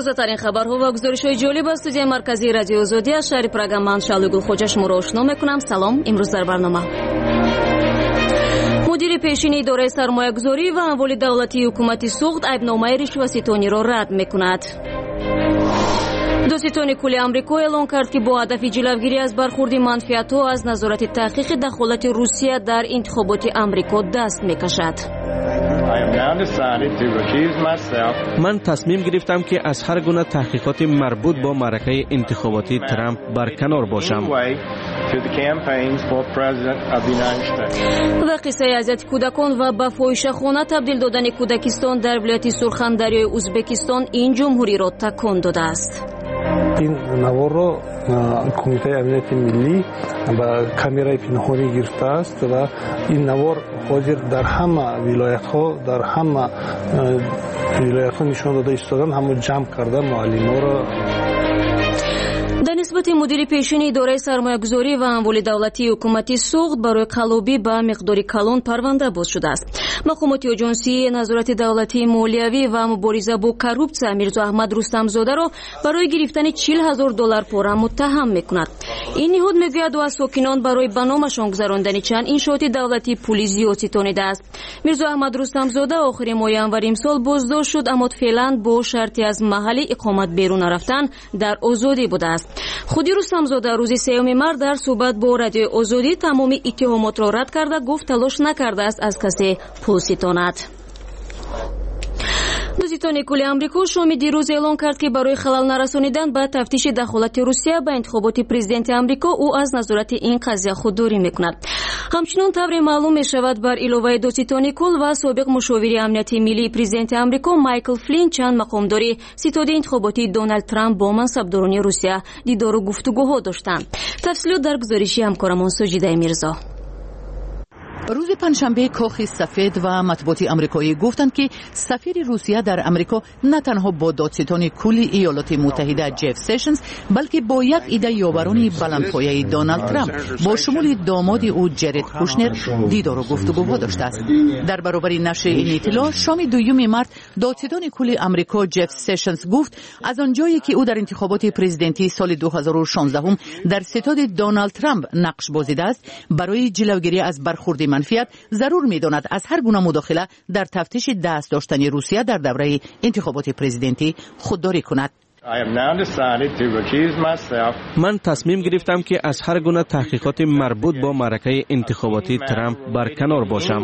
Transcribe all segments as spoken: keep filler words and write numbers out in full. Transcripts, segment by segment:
тозатарин хабарҳо ва гузоришҳои ҷолиб аз студияи марказии радиои озодӣ аз шаҳри Прага ман Шаъли Гулхоҷа шуморо ошно мекунам. Салом. имрӯз дар барнома мудири пешини идораи сармоягузорӣ ва амволи давлатии ҳукумати суғд айбномаи ришваситониро рад мекунад. доситони кулли амрико эълон кард ки бо ҳадафи ҷилавгирӣ аз бархурди манфиатҳо аз назорати таҳқиқи дахолати Русия дар интихоботи амрико даст мекашад. ман тасмим гирифтам ки аз ҳар гуна таҳқиқоти марбут бо маъракаи интихоботии Трамп барканор бошам. ва қиссаи азияти кӯдакон ва ба фоҳишахона табдил додани кӯдакистон дар вилояти Сурхандарёи Узбекистон ин ҷумҳуриро такон додааст. ин наворро кумитаи амнияти миллӣ ба камераи пинҳонӣ гирифтааст ва ин навор ҳозир дар ҳама вилоятҳо дар ҳама вилоятҳо нишон дода истоданд, ҳамо ҷамъ карда муаллиморо. дар нисбати мудири пешини идораи сармоягузорӣ ва амволи давлатии ҳукумати суғд барои қаллобӣ ба миқдори калон парванда боз шудааст. мақомоти оҷонсии назорати давлатии молиявӣ ва мубориза бо коррупсия Мирзо Аҳмад Рустамзодаро барои гирифтани чил ҳазор доллар пора муттаҳам мекунад. ин ниҳод мегӯяд ӯ аз сокинон барои ба номашон гузарондани чанд иншооти давлатӣ пули зиёд ситонидааст. Мирзо Аҳмад Рустамзода охири моҳи январи имсол боздошт шуд, аммо феълан бо шарти аз маҳалли иқомат берун нарафтан дар озодӣ будааст. худи Рустамзода рӯзи сеюми март дар суҳбат бо радиои озодӣ тамоми иттиҳомотро рад карда гуфт талош накардааст аз касе пул ситонад. доситони кулли амрико шоми дирӯз эълон кард ки барои халал нарасонидан ба тафтиши дахолати Русия ба интихоботи президенти амрико ӯ аз назорати ин қазия худдорӣ мекунад. ҳамчунон тавре маълум мешавад бар иловаи доситони кул ва собиқ мушовири амнияти миллии президенти амрико Майкл Флин чанд мақомдори ситоди интихоботии Доналд Трамп бо мансабдорони Русия дидору гуфтугӯҳо доштанд. тафсилот дар гузориши ҳамкорамон Соҷидаи Мирзо. روز پنجشنبه کاخ سفید و مطبوعات آمریکایی گفتند که سفیر روسیه در آمریکا نه تنها با دادستان کل ایالات متحده جف سیشنز بلکه با یک عده یاوران بلندپایه دونالد ترامپ با شمول داماد او جرد کوشنر دیدار و گفتگوها داشته است. در برابر نشر این اطلاع شام دوم مارس دادستان کل آمریکا جف سیشنز گفت از آنجایی که او در انتخابات پرزیدنتی سال دو هزار و شانزده در ستاد دونالد ترامپ نقش بازیده است، برای جلوگیری از برخورد منفیت ضرور می‌داند از هر گونه مداخله در تفتیش دست داشتن روسیه در دوره انتخابات پرزیدنتی خودداری کند. من تصمیم گرفتم که از هر گونه تحقیقات مربوط با معرکه انتخاباتی ترامپ برکنار باشم.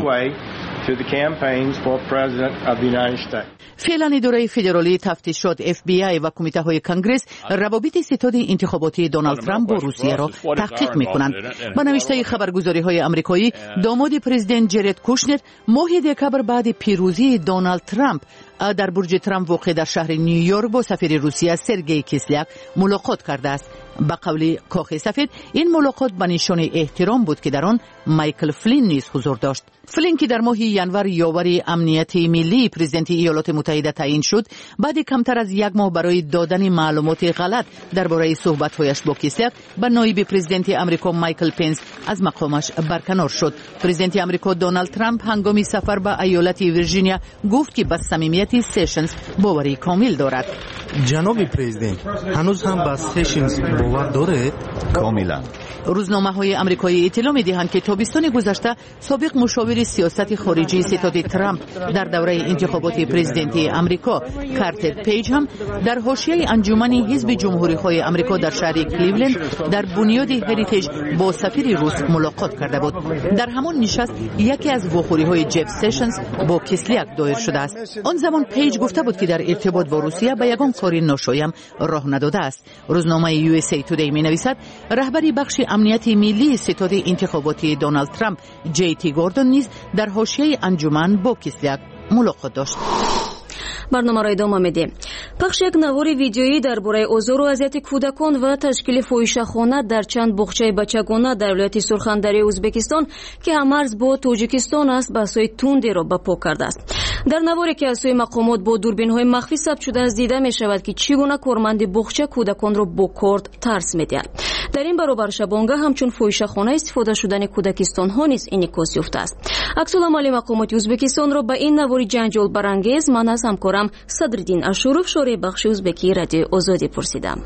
فعلا اداره فدرالی تفتیشات اف بی آی و کمیته های کنگرس روابط ستاد انتخاباتی دونالد ترامپ با روسیه را تحقیق میکنند. با نوشته خبرگزاری های آمریکایی، داماد پرزیدنت جرد کوشنر ماه دکبر بعد پیروزی دونالد ترامپ در برج ترامپ واقع در شهر نیویورک با سفیر روسیه سرگئی کیسلیاک ملاقات کرده است. با قول کاخ سفید این ملاقات به نشان احترام بود که در آن مایکل فلین نیز حضور داشت. فلین که در ماه ینور یاور امنیت ملی پرزیدنت ایالات متحده تعیین شد، بعد کمتر از یک ماه برای دادن معلومات غلط درباره صحبت‌هایش با کیسلیاک با نایب پرزیدنت آمریکا مایکل پنس از مقامش برکنار شد. پرزیدنت آمریکا دونالد ترامپ هنگام سفر به ایالت ویرجینیا گفت که به صمیمیت سیشنز باوری کامل دارد. جناب پرزیدنت هنوز هم به سیشنز باور دارید؟ کاملا. روزنامه‌های آمریکایی اطلاع می‌دهند که تابستان گذشته سابق مشاور سیاست خارجی ستاد ترامپ در دوره انتخابات پرزیدنتی آمریکا کارتر پیج هم در حاشیه انجمن حزب جمهوری‌خواه آمریکا در شهر کلیولند در بنیاد هریتیج با سفیر روس ملاقات کرده بود. در همان نشست یکی از واخوری‌های جف سیشنز با کیسلیاک دایر شده است. آن زمان پیج گفته بود که در ارتباط با روسیه به یگان کاری ناشایم راه نداده است. روزنامه یو اس ای تودی می‌نویسد رهبری بخش امنیت ملی ستاد انتخاباتی دونالد ترامپ جی تی گوردون نیز در حاشیه انجمن با کیسلیاک ملاقات داشت. барномаро идома медиҳем. пахши як навори видеоӣ дар бораи озору азияти кӯдакон ва ташкили фоҳишахона дар чанд боғчаи бачагона дар вилояти Сурхандарёи Узбекистон ки ҳамарз бо Тоҷикистон аст баҳсҳои тундеро ба по кардааст. در نواری که از سوی مقامات با دوربین‌های مخفی ثبت شده است دیده می‌شود که چگونه کارمند باغچه کودکان را با کارد ترس می‌دهد. در این برابر شبانگاه همچون فاحشه‌خانه استفاده شدن کودکستان‌ها نیز انعکاس یافته است. عکس‌العمل مقامات ازبکستان را به این نواری جنجال برانگیز من از همکارم صدرالدین اشورов شورای بخش ازبکی رادیو آزادی پرسیدم.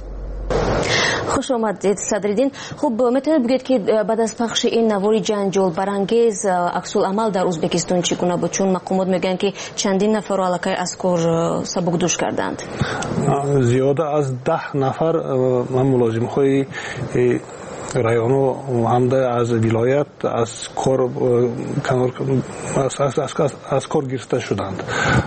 خوش آمدید صدرالدین. خب میتونید بگید که بعد از پخش این نواری جنجال برانگیز عکس‌العمل در ازبکستان چگونه بود؟ چون مقامات میگن که چندین نفر را علاقه از کار سبکدوش کردند. زیاده از ده نفر من ملازم‌های رایون و همده از ولایت از کار از, از, از, از کار گرفته شدند.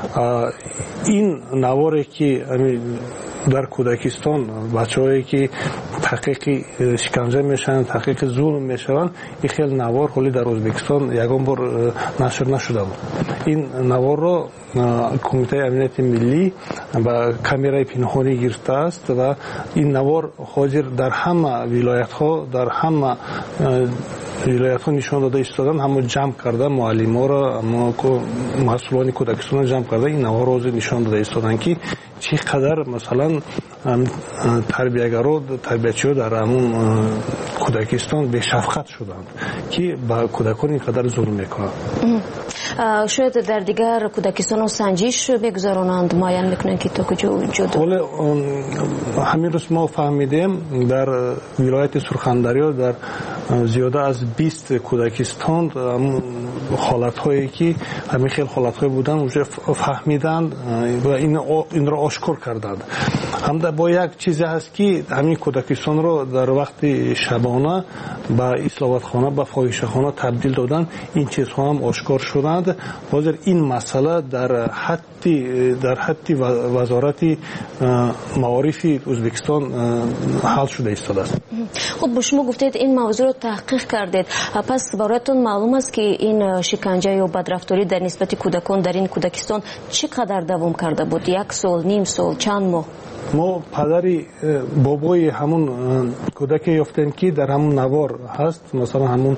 این نواری که در کودکستان بچه‌هایی که تحقیق شکنجه میشن، تحقیق ظلم میشن، این خیلی نوار حالی در ازبکستان یگان بار نشر نشده بود. این نوار رو کمیته امنیت ملی با کامرای پنهانی گرفته است و این نوار حاضر در همه ولایت ها در همه ولایت ها نشان داده ایستادن، همه جمع کرده معلم ها را، مسئولان کودکستان را جمع کرده این نوار حاضر نشان داده ایستادن که چقدر مثلا تربیتگرا تربیتچی‌ها در همون کودکستان به شفقت شدند که با کودکان اینقدر ظلم میکنند. شاید در دیگر کودکستان ها سنجش بگذارانند، معین میکنند که تا کجا وجود دارد. همین روز ما فهمیدیم در ولایت سرخندریا در زیاده از بیست کودکستان حالت هایی که همین خیلی حالت های بودن اونجا فهمیدند و این این را آشکار کردند. هم با یک چیزی هست که همین کودکستان رو در وقت شبانه با اصلاحات خانه با فاحشه خانه تبدیل دادن. این چیزها هم آشکار شدند. حاضر این مسئله در حدی در حدی وزارت معارف ازبکستان حل شده ایستاده است. خب شما گفتید این موضوع رو تحقیق کردید، پس برایتون معلوم است که این شکنجه یا بدرفتاری در نسبت کودکان در این کودکستان چقدر دوام کرده بود؟ یک سال، نیم سال، چند ماه؟ ما پدری بابای همون کودک یافتیم که در همون نوار هست، مثلا همون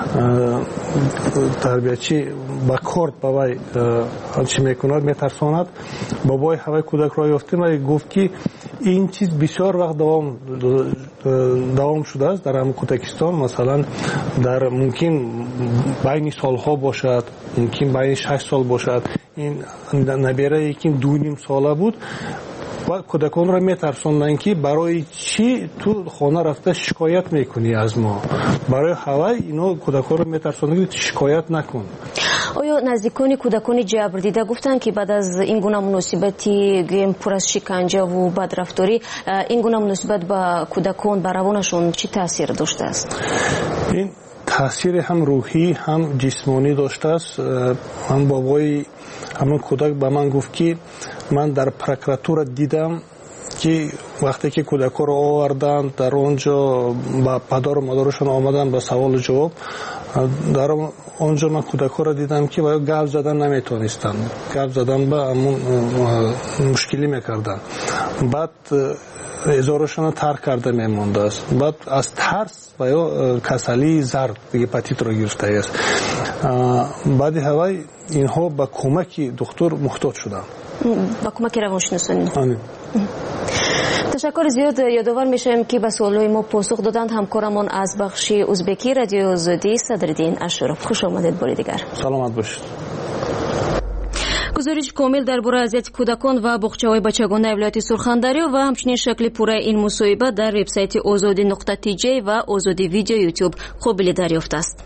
تربیتچی با کارد بابای چی میکند میترساند. بابای هوای کودک را یافتیم و گفت که این چیز بسیار وقت دوام دوام شده است در همون کودکستان، مثلا در ممکن بین سالها باشد، ممکن بین شش سال باشد. این نبیره یکی دو نیم ساله بود و کودکان را میترساندن که برای چی تو خانه رفته شکایت میکنی از ما، برای هوای اینا کودکان را میترساندن که شکایت نکن. آیا نزدیکان کودکان جبر دیده گفتن که بعد از این گونه مناسبتی گیم پر از شکنجه و بدرفتاری این گونه مناسبت با کودکان بر روانشون چی تاثیر داشته است؟ این تاثیر هم روحی هم جسمانی داشته است. من بابای همون کودک به من گفت که من در پروکراتور دیدم که وقتی که کودک‌ها رو آوردن در اونجا با پدر و مادرشون آمدن با سوال و جواب، در اونجا من کودک‌ها رو دیدم که باید گپ زدن نمیتونستن، گپ زدن با همون مشکلی میکردن. بعد ازارشون ترک کرده میمونده است. بعد از ترس و یا کسلی زرد هپاتیت رو گرفته است. بعد هوای اینها با کمک دکتر محتاج شدن، با کمک روانشناسان. آمین. تشکر زیاد. یادآور میشم که به سوالای ما پاسخ دادند همکارمان از بخش ازبکی رادیو آزادی صدرالدین اشورov. خوش آمدید بار دیگر. سلامت باشید. گزارش کامل درباره اذیت کودکان و باغچه‌های بچگانه ولایت سرخندریا و همچنین شکل پوره این مصاحبه در وبسایت آزادی نقطه تی جی و آزادی ویدیو یوتیوب قابل دریافت است.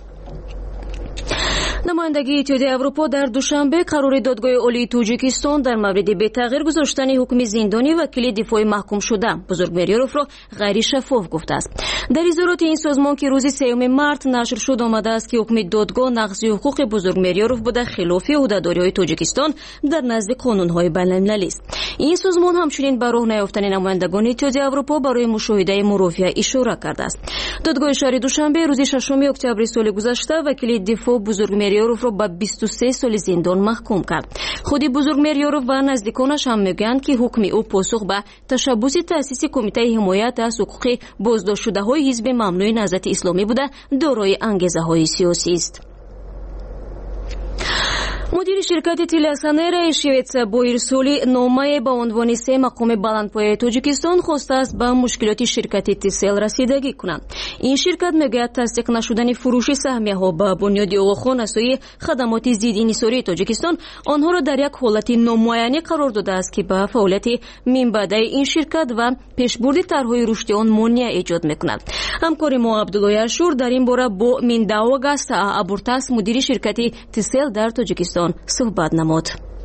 نمایندگی اتحادیه اروپا در دوشنبه قرار دادگاه عالی تاجیکستان در مورد به تغییر گذاشتن حکم زندانی وکیل دفاع محکوم شده بزرگمیریاروف را غیر شفاف گفته است. در اظهارات این سازمان که روز سوم مارس نشر شد آمده است که حکم دادگاه نقض حقوق بزرگمیریاروف بوده، خلاف عهدهداری‌های تاجیکستان در نزد قانون‌های بین‌المللی است. این سازمان همچنین به راه نیافتن نمایندگان اتحادیه اروپا برای مشاهده مرافعه اشاره کرده است. دادگاه شهر دوشنبه روز ششم اکتبر سال گذشته وکیل دفاع بزرگمیریاروف را به بیست و سه سال زندان محکوم کرد. خودی بزرگمیریاروف و نزدیکانش هم میگویند که حکم او پاسخ به تشبث تأسیس کمیته حمایت از حقوق بازداشت شده‌های حزب ممنوع نهضت اسلامی بوده دارای انگیزه‌های سیاسی است. مدیر شرکت تلسانر شویتس با ارسال نامه با عنوان سه مقام بلندپایه تاجیکستان خواسته است به مشکلات شرکت تیسل رسیدگی کنند. این شرکت میگوید تصدیق نشدن فروش سهمیه ها به بنیاد اوغوخان از سوی خدمات ضد انحصاری تاجیکستان آنها را در یک حالت نامعین قرار داده است که به فعالیت منبع این شرکت و پیشبرد طرحهای رشد آن مانع ایجاد میکند. همکار ما عبدالله اشور در این باره با منداو گاست ابورتاس مدیر شرکت تیسل در تاجیکستان صحبت نمود.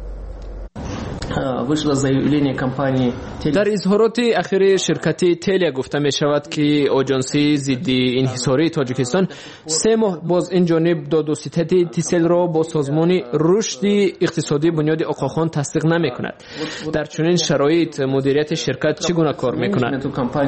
در اظهارات اخیر شرکت تلیا گفته می شود که آژانسی ضد انحصاری تاجیکستان سه ماه باز این جانب داد و ستد تیسل را با سازمان رشد اقتصادی بنیاد اوغوخان تصدیق نمی کند. در چنین شرایط مدیریت شرکت چگونه کار می کند؟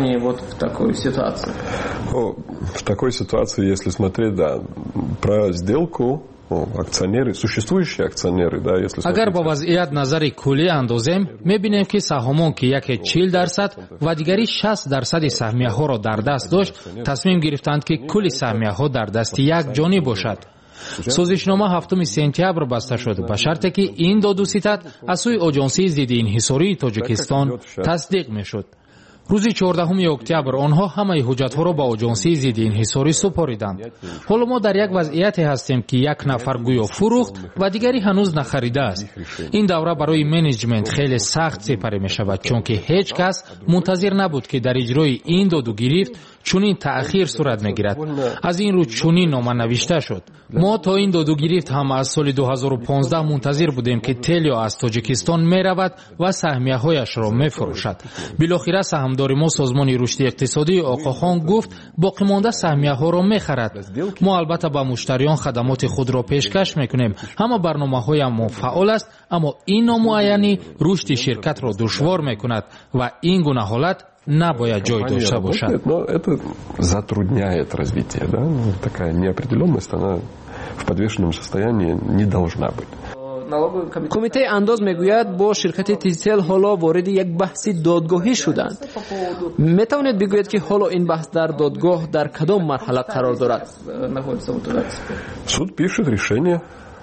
В такой ситуации, если смотреть, да, про сделку, акционеры, существующие акционеры, да, если اگر با وضعیت نظر کلی اندازیم میبینیم که سهامان که یکی چهل درصد و دیگری شصت درصد سهمیه ها را در دست داشت تصمیم گرفتند که کل سهمیه ها در دست یک جانی باشد. سازشنامه هفتم سپتامبر بسته شد به شرطی که این داد و ستد از سوی آژانسی ضد انحصاری تاجیکستان تصدیق میشد. روز چهاردهم اکتبر آنها همه حجت‌ها را به آژانسی ضد انحصاری سپاریدند. حالا ما در یک وضعیتی هستیم که یک نفر گویا فروخت و دیگری هنوز نخریده است. این دوره برای منیجمنت خیلی سخت سپری می شود چون که هیچ کس منتظر نبود که در اجرای این داد و گرفت چنین تأخیر صورت میگیرد. از این رو چنین نامه نوشته شد. ما تا این داد و گرفت هم از سال دو هزار و پانزده منتظر بودیم که تلیا از تاجیکستان می رود و سهمیه هایش را می فروشد. بالاخره سهامدار ما سازمان رشد اقتصادی اوغوخان گفت باقی مانده سهمیه ها را می خرد. ما البته به مشتریان خدمات خود را پیشکش می کنیم. همه برنامه های ما فعال است اما این نامعینی رشد شرکت را دشوار می کند و این گونه حالت نباید جای داشته باشد. Но это затрудняет развитие, да? Такая неопределенность, она в подвешенном состоянии не должна быть. کمیته انداز میگوید با شرکت تیسل حالا وارد یک بحث دادگاهی شدند. میتوانید بگویید که حالا این بحث در دادگاه در کدام مرحله قرار دارد؟ Суд пишет решение.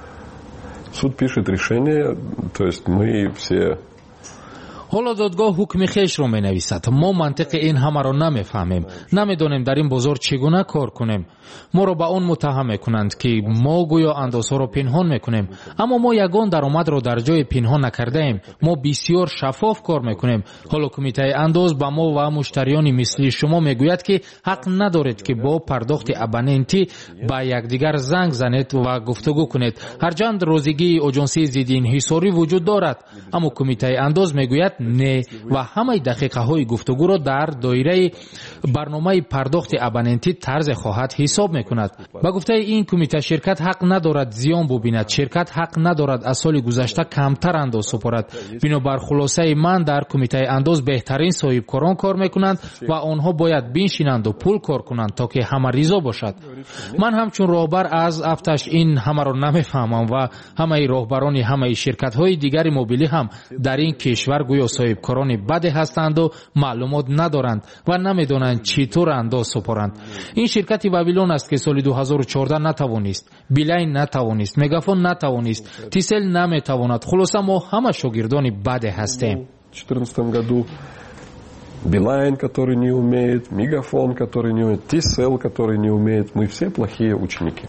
Суд пишет решение, то есть мы все حالا دادگاه حکم خیش را می نویسد. ما منطق این همه را نمی فهمیم. نمی دانیم در این بازار چگونه کار کنیم. ما را به آن متهم می کنند که ما گویا اندازها را پنهان می کنیم. اما ما یگان درآمد را در جای پنهان نکرده ایم. ما بسیار شفاف کار می کنیم. حالا کمیته انداز به ما و مشتریان مثل شما می گوید که حق ندارید که با پرداخت ابوننتی به یکدیگر زنگ زنید و گفتگو کنید. هرچند روزگی آژانسی ضد انحصاری وجود دارد اما کمیته انداز می گوید نه و همه دقیقه های گفتگو را در دایره برنامه پرداخت ابوننتی طرز خواهد حساب میکند. با گفته این کمیته شرکت حق ندارد زیان ببیند. شرکت حق ندارد از سال گذشته کمتر انداز سپارد. بنابر خلاصه من در کمیته انداز بهترین صاحبکاران کار میکنند و آنها باید بنشینند و پول کار کنند تا که همه رضا باشد. من همچون راهبر از افتش این همه را نمیفهمم و همه راهبران همه شرکت های دیگر موبیلی هم در این کشور گویا صاحبکاران بد هستند و معلومات ندارند و نمیدانند چطور انداز سپارند. این شرکت بابیلون است که سال دو هزار و چهارده نتوانست، بیلاین نتوانست، مگافون نتوانست، تیسل نمیتواند. خلاصه ما همه شاگردان بد هستیم. В две тысячи четырнадцатом году Билайн, который не умеет, Мегафон, который не умеет, Тисел, который не умеет. Мы все плохие ученики.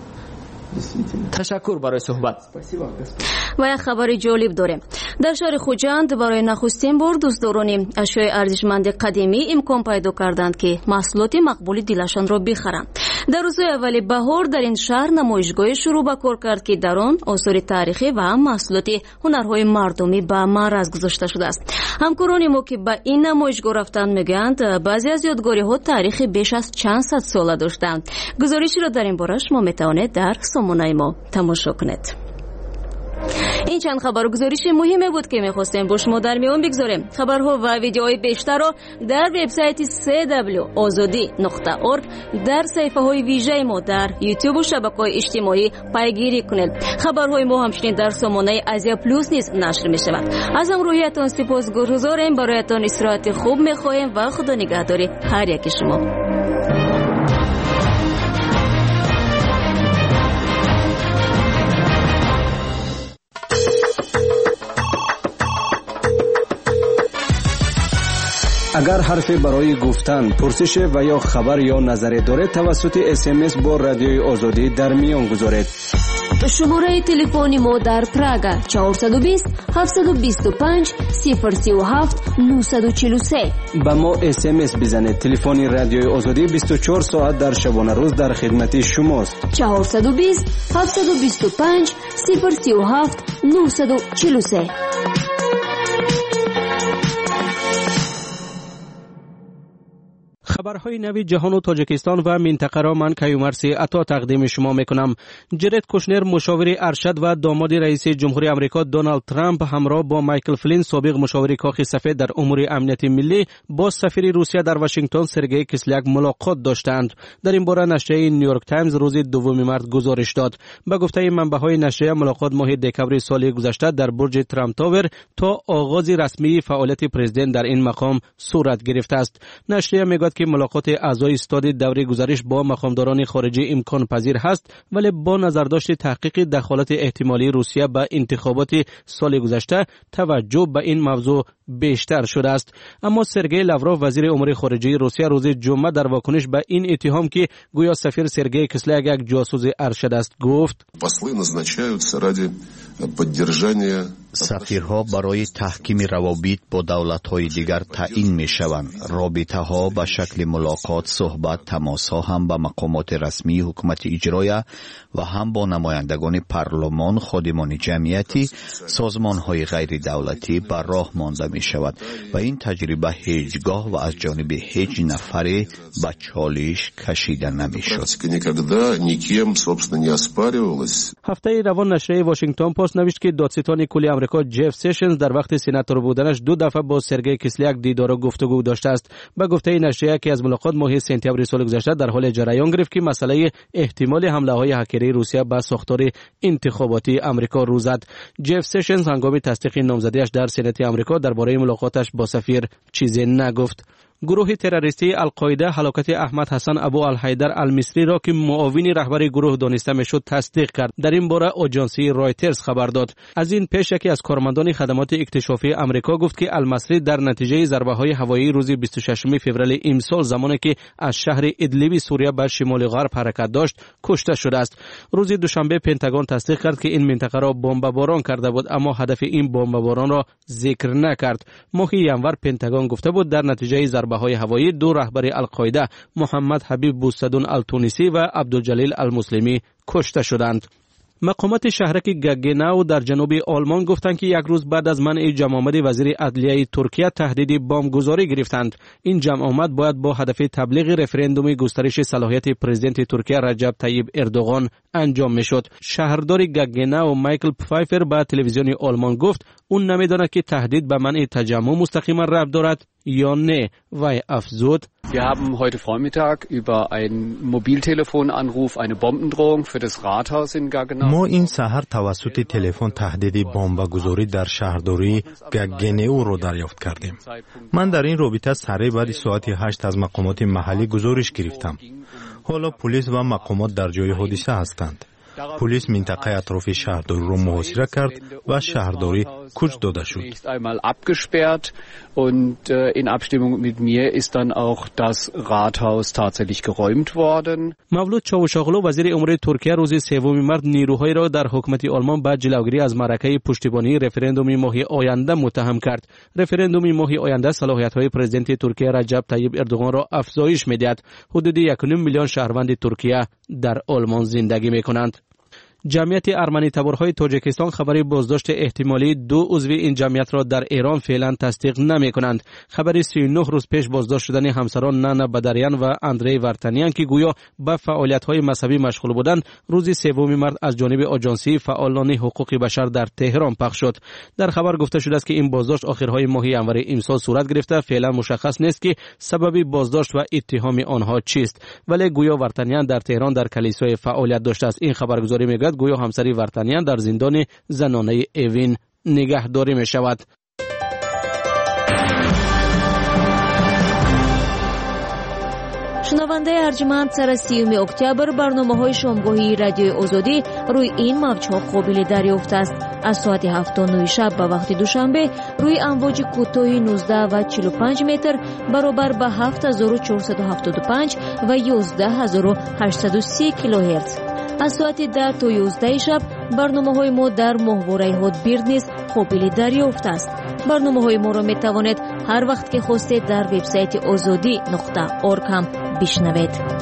تشکر برای صحبت. و یک خبر جالب داریم. در شهر خوجند برای نخستین بار دوستداران اشیاء ارزشمند قدیمی امکان پیدا کردند که محصولات مقبول دلشان را بخرند. در روزهای اول بهار در این شهر نمایشگاه شروع به کار کرد که در آن آثار تاریخی و محصولات هنرهای مردمی به معرض گذاشته شده است. همکاران ما که به این نمایشگاه رفتند میگویند بعضی از یادگاری‌ها تاریخ بیش از چند صد ساله داشتند. گزارشی را در این باره شما میتوانید در سامانه ما تماشا کنید. این چند خبر و گزارش مهمی بود که میخواستیم با شما در میان بگذاریم. خبرها و ویدیوهای بیشتر را در وبسایت سی دبلیو آزادی نقطه اورگ در صفحه های ویژه ما در یوتیوب و شبکه‌های اجتماعی پیگیری کنید. خبرهای ما همچنین در سامانه آسیا پلوس نیز نشر می شود. از همراهیتان سپاسگزاریم. برایتان استراحت خوب میخواهیم و خدا نگهداری هر یک شما. اگر حرفی برای گفتن، پرسش و یا خبر یا نظری دارید توسط اس ام اس با رادیوی آزادی در میان گذارید. شماره تلفن ما در پراگ چهارصد و بیست هفتصد و بیست و پنج صفر سی و هفت نهصد و چهل و سه. با ما اس ام اس بزنید. تلفن رادیوی آزادی بیست و چهار ساعت در شبانه روز در خدمت شماست. چهارصد و بیست هفتصد و بیست و پنج صفر سی و هفت نهصد و چهل و سه. خبرهای نوی جهان و تاجیکستان و منطقه را من کیومرسی عطا تقدیم شما میکنم. جرد کوشنر مشاور ارشد و داماد رئیس جمهوری آمریکا دونالد ترامپ همراه با مایکل فلین سابق مشاور کاخ سفید در امور امنیت ملی با سفیر روسیه در واشنگتن سرگئی کسلیاک ملاقات داشتند. در این باره نشریه نیویورک تایمز روز دوم مارس گزارش داد. به گفته منبع‌های نشریه ملاقات ماه دکمبر سال گذشته در برج ترامپ تاور تا آغاز رسمی فعالیت پرزیدنت در این مقام صورت گرفته است. نشریه میگوید که ملاقات اعضای استاد دوره گزارش با مقامداران خارجی امکان پذیر هست، ولی با نظرداشت تحقیق دخالت احتمالی روسیه به انتخابات سال گذشته توجه به این موضوع بیشتر شده است. اما سرگئی لاوروف وزیر امور خارجه روسیه روز جمعه در واکنش به این اتهام که گویا سفیر سرگئی کسلیاک یک جاسوس ارشد است گفت: سفیرها برای تحکیم روابط با دولت‌های دیگر تعیین می‌شوند. رابطه‌ها به شکل ملاقات، صحبت، تماس‌ها هم با مقامات رسمی حکومت اجرایی و هم با نمایندگان پارلمان، خادمان جمعیتی، سازمان‌های غیر دولتی بر راه مانده می‌شود و این تجربه هیچگاه و از جانب هیچ نفری به چالش کشیده نمی‌شد. هفته روان نشریه واشنگتن پست نوشت که دادستان کلی آمریکا جف سیشنز در وقت سناتور بودنش دو دفعه با سرگئی کسلیاک دیدار و گفتگو داشته است. به گفته نشریه که از ملاقات ماه سپتامبر سال گذشته در حال جریان گرفت که مسئله احتمال حمله‌های هکری روسیه به ساختار انتخاباتی آمریکا رو زد. جف سیشنز هنگام تصدیق نامزدیش در سنات آمریکا درباره ملاقاتش با سفیر چیزی نگفت. گروه تروریستی القاعده هلاکت احمد حسن ابو الحیدر المصری را که معاون رهبر گروه دانسته میشد تصدیق کرد. در این باره آژانسی رایترز خبر داد. از این پیش یکی از کارمندان خدمات اکتشافی آمریکا گفت که المصری در نتیجه ضربه‌های هوایی روز بیست و ششم فوریه امسال زمانی که از شهر ادلیب سوریه به شمال غرب حرکت داشت کشته شده است. روز دوشنبه پنتاگون تصدیق کرد که این منطقه را بمباران کرده بود، اما هدف این بمباران را ذکر نکرد. ماه ینور پنتاگون گفته بود در نتیجه ضربه‌های هوایی دو رهبر القاعده محمد حبیب بوستدون التونسی و عبدالجلیل المسلمی کشته شدند. مقامات شهرک گگناو در جنوب آلمان گفتند که یک روز بعد از منع جمع آمد وزیر عدلیه ترکیه تهدید بمبگذاری گرفتند. این جمع آمد باید با هدف تبلیغ رفراندوم گسترش صلاحیت پرزیدنت ترکیه رجب طیب اردوغان انجام میشد. شهردار گگناو مایکل پفایفر به تلویزیون آلمان گفت اون نمیداند که تهدید به منع تجمع مستقیما ربط دارد یا نه. و افزود: Wir haben heute Vormittag über einen Mobiltelefonanruf eine Bombendrohung für das Rathaus in Gaggenau. ما این سحر توسط تلفن تهدید بمبگذاری در شهرداری گگناو را دریافت کردیم. من در این رابطه سریع بعد ساعت هشت از مقامات محلی گزارش گرفتم. حالا پلیس و مقامات در جای حادثه هستند. پلیس منطقه اطراف شهرداری را محاصره کرد و شهرداری کوچ داده شد. einmal abgesperrt und in Abstimmung mit mir ist dann auch das Rathaus tatsächlich geräumt worden. مولود چاوشاغلو وزیر امور ترکیه روز سوم مارس نیروهای را در حکومت آلمان به جلوگیری از معرکه پشتیبانی رفراندوم ماه آینده متهم کرد. رفراندوم ماه آینده صلاحیت‌های پرزیدنت ترکیه رجب طیب اردوغان را افزایش می‌دهد. حدود یک و نیم میلیون شهروند ترکیه در آلمان زندگی می‌کنند. جمعیت ارمنی تبارهای تاجیکستان خبری بازداشت احتمالی دو عضو این جمعیت را در ایران فعلا تصدیق نمی کنند. خبری سی و نه روز پیش بازداشت شدن همسران نانا بدریان و اندری ورتانیان که گویا به فعالیت‌های مذهبی مشغول بودند روز سوم مارس از جانب آژانسی فعالان حقوق بشر در تهران پخش شد. در خبر گفته شده است که این بازداشت آخرهای ماه ژانویه امسال صورت گرفته. فعلا مشخص نیست که سبب بازداشت و اتهام آنها چیست، ولی گویا ورتانیان در تهران در کلیسای فعالیت داشته است. این خبرگزاری میگوید گویا همسری ورتانیان در زندان زنانه اوین نگهداری می شود. شنونده شنونده ارجمند، سر سیوم اکتبر برنامه‌های شامگاهی رادیوی آزادی روی این موج‌ها قابل دریافت است. از ساعت هفت تا نه شب به وقت دوشنبه روی امواج کوتاه نوزده و چهل و پنج متر برابر به هفت هزار و چهارصد و هفتاد و پنج و یازده هزار و هشتصد و سی کیلوهرتز. از ساعت ده تا یازده شب برنامه‌های ما در ماهواره هاتبیرد نیز قابل دریافت است. برنامه‌های ما را می‌توانید هر وقت که خواستید در وبسایت آزادی نقطه اورگ هم بشنوید.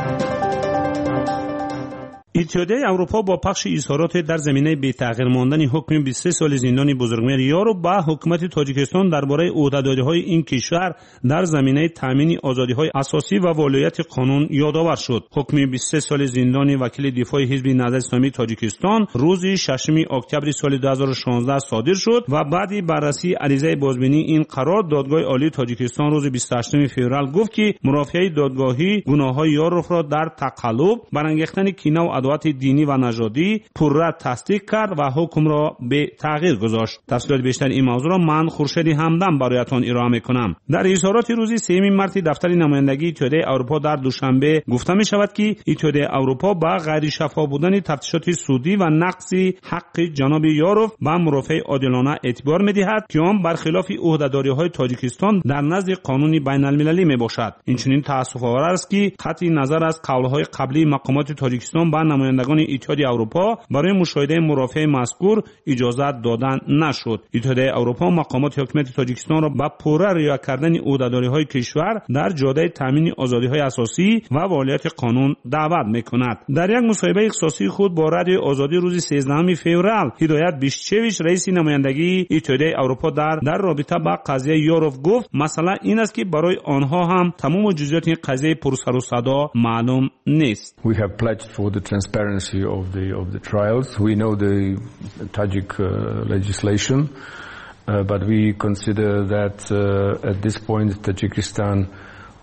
اتحادیه اروپا با پخش اظهارات در زمینه بی تغییر ماندن حکم بیست و سه سال زندانی بزرگمهر یارو به حکومت تاجیکستان درباره عهدهداری‌های این کشور در زمینه تامین آزادی‌های اساسی و ولایت قانون یادآور شد. حکم بیست و سه سال زندانی وکیل دفاع حزب نهضت اسلامی تاجیکستان روز ششم اکتبر سال دو هزار و شانزده صادر شد و بعد بررسی عریضه بازبینی این قرار دادگاه عالی تاجیکستان روز بیست و هشتم فوریه گفت که مرافعه دادگاهی گناه‌های یاروف را در تقلب، برانگیختن کینه و عداوت دینی و نژادی پررد تصدیق کرد و حکم را به تغییر گذاشت. تفصیلات بیشتر این موضوع را من خورشید همدم برایتان ارائه میکنم. در اظهارات روز سوم مارس دفتر نمایندگی اتحادیه اروپا در دوشنبه گفته می شود که اتحادیه اروپا با غیر شفاف بودن تفتیشات سودی و نقض حق جناب یاروف به مرافع عادلانه اعتبار میدهد که آن برخلاف عهدهداری‌های تاجیکستان در نزد قانون بین المللی می باشد. اینچنین تأسف آور است که قطع نظر از قول‌های قبلی مقامات تاجیکستان با نمایندگان اتحادیه اروپا برای مشاهده مرافع مذکور اجازه دادن نشد. اتحادیه اروپا مقامات حکومت تاجیکستان را به پوره رعایت کردن عهدهداری‌های کشور در جاده تامین آزادی‌های اساسی و ولایت قانون دعوت می‌کند. در یک مصاحبه اختصاصی خود با رادیو آزادی روز سیزدهم فوریه هدایت بیشچویچ رئیس نمایندگی اتحادیه اروپا در در رابطه با قضیه یاروف گفت مسئله این است که برای آنها هم تمام جزئیات این قضیه پرسر و صدا معلوم نیست. We have pledged for the transparency of the of the trials. We know the Tajik uh, legislation, uh, but we consider that uh, at this point Tajikistan uh,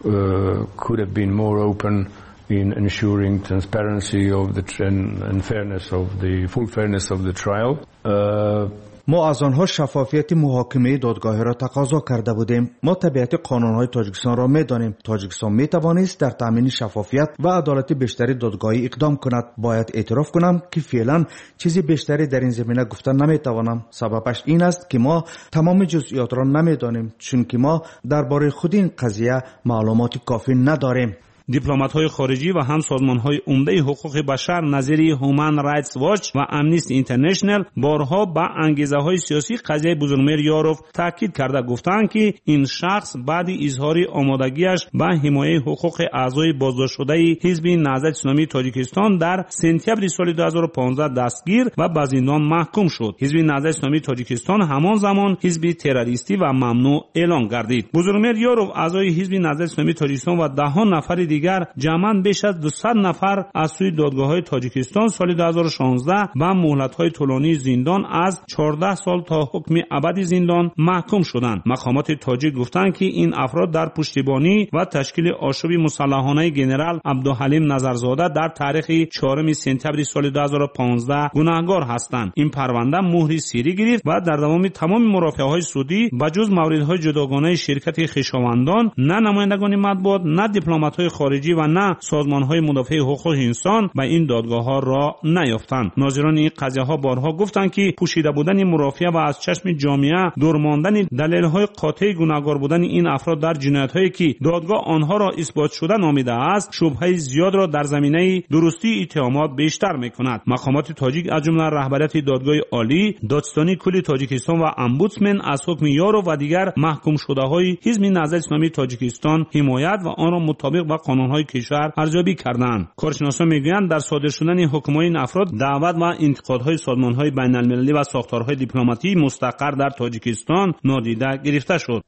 could have been more open in ensuring transparency of the and, and fairness of the full fairness of the trial. Uh, ما از آنها شفافیت محاکمه دادگاهی را تقاضا کرده بودیم. ما طبیعت قانونهای تاجیکستان را می‌دانیم. تاجیکستان می‌توانست در تامین شفافیت و عدالت بیشتری دادگاهی اقدام کند. باید اعتراف کنم که فعلا چیزی بیشتری در این زمینه گفتن نمی‌توانم. سببش این است که ما تمام جزئیات را نمی‌دانیم، چون که ما درباره خود این قضیه معلومات کافی نداریم. دیپلمات‌های خارجی و هم سازمان‌های عمده حقوق بشر نظیر هومن رایتس واچ و امنیستی اینترنشنال بارها با انگیزه‌های سیاسی قضیه بزرگمهر یاروف تاکید کرده گفتند که این شخص بعد اظهار آمادگیش به حمایت حقوق اعضای بازداشت شده حزب نهضت اسلامی تاجیکستان در سپتامبر سال دو هزار و پانزده دستگیر و به زندان محکوم شد. حزب نهضت اسلامی تاجیکستان همان زمان حزب تروریستی و ممنوع اعلام گردید. بزرگمهر یاروف اعضای حزب نهضت اسلامی تاجیکستان و ده نفر دیگر جمعاً بیش از دویست نفر از سوی دادگاه‌های تاجیکستان سال دو هزار و شانزده با مهلت‌های طولانی زندان از چهارده سال تا حکم ابدی زندان محکوم شدند. مقامات تاجیک گفتند که این افراد در پشتیبانی و تشکیل آشوب مسلحانه ژنرال عبدالحلیم نظرزاده در تاریخ چهارم سپتامبر سال دو هزار و پانزده گناهکار هستند. این پرونده مهر سری گرفت و در دوام تمام مرافعه‌های سودی بجز موردهای جداگانه شرکت خویشاوندان نه نمایندگان مطبوعات نه دیپلمات‌های خارجی و نه سازمان‌های مدافع حقوق انسان و این دادگاه‌ها را نیافتند. ناظران این قضیه‌ها بارها گفتند که پوشیده بودن مرافعه و از چشم جامعه دور ماندن دلایل‌های قاطع گناهکار بودن این افراد در جنایت‌هایی که دادگاه آنها را اثبات شده نامیده است شبهه زیاد را در زمینه درستی اتهامات بیشتر می‌کند. مقامات تاجیک از جمله رهبریت دادگاه عالی، دادستانی کلی تاجیکستان و امبودسمن از حکم یاروف و دیگر محکوم شده‌های حزب نهضت اسلامی تاجیکستان حمایت و آن را مطابق با قانون‌های کشور ارزیابی کردند. کارشناسان میگویند در صادر شدن حکم‌های این افراد دعوت و انتقادهای سازمان‌های بین‌المللی و ساختارهای دیپلماتی مستقر در تاجیکستان نادیده گرفته شد.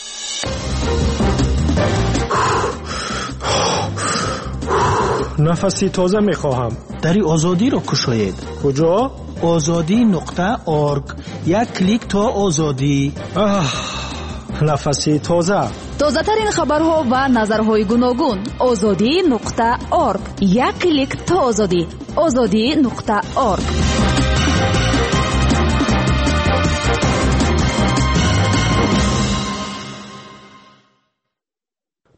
نفسی تازه میخواهم. دری آزادی را کشاید. کجا؟ آزادی نقطه اورگ. یک کلیک تا آزادی. نفسی تازه. تازه ترین خبرها و نظرهای گوناگون. آزادی نقطه اورگ. یک کلیک تا آزادی. آزادی نقطه اورگ.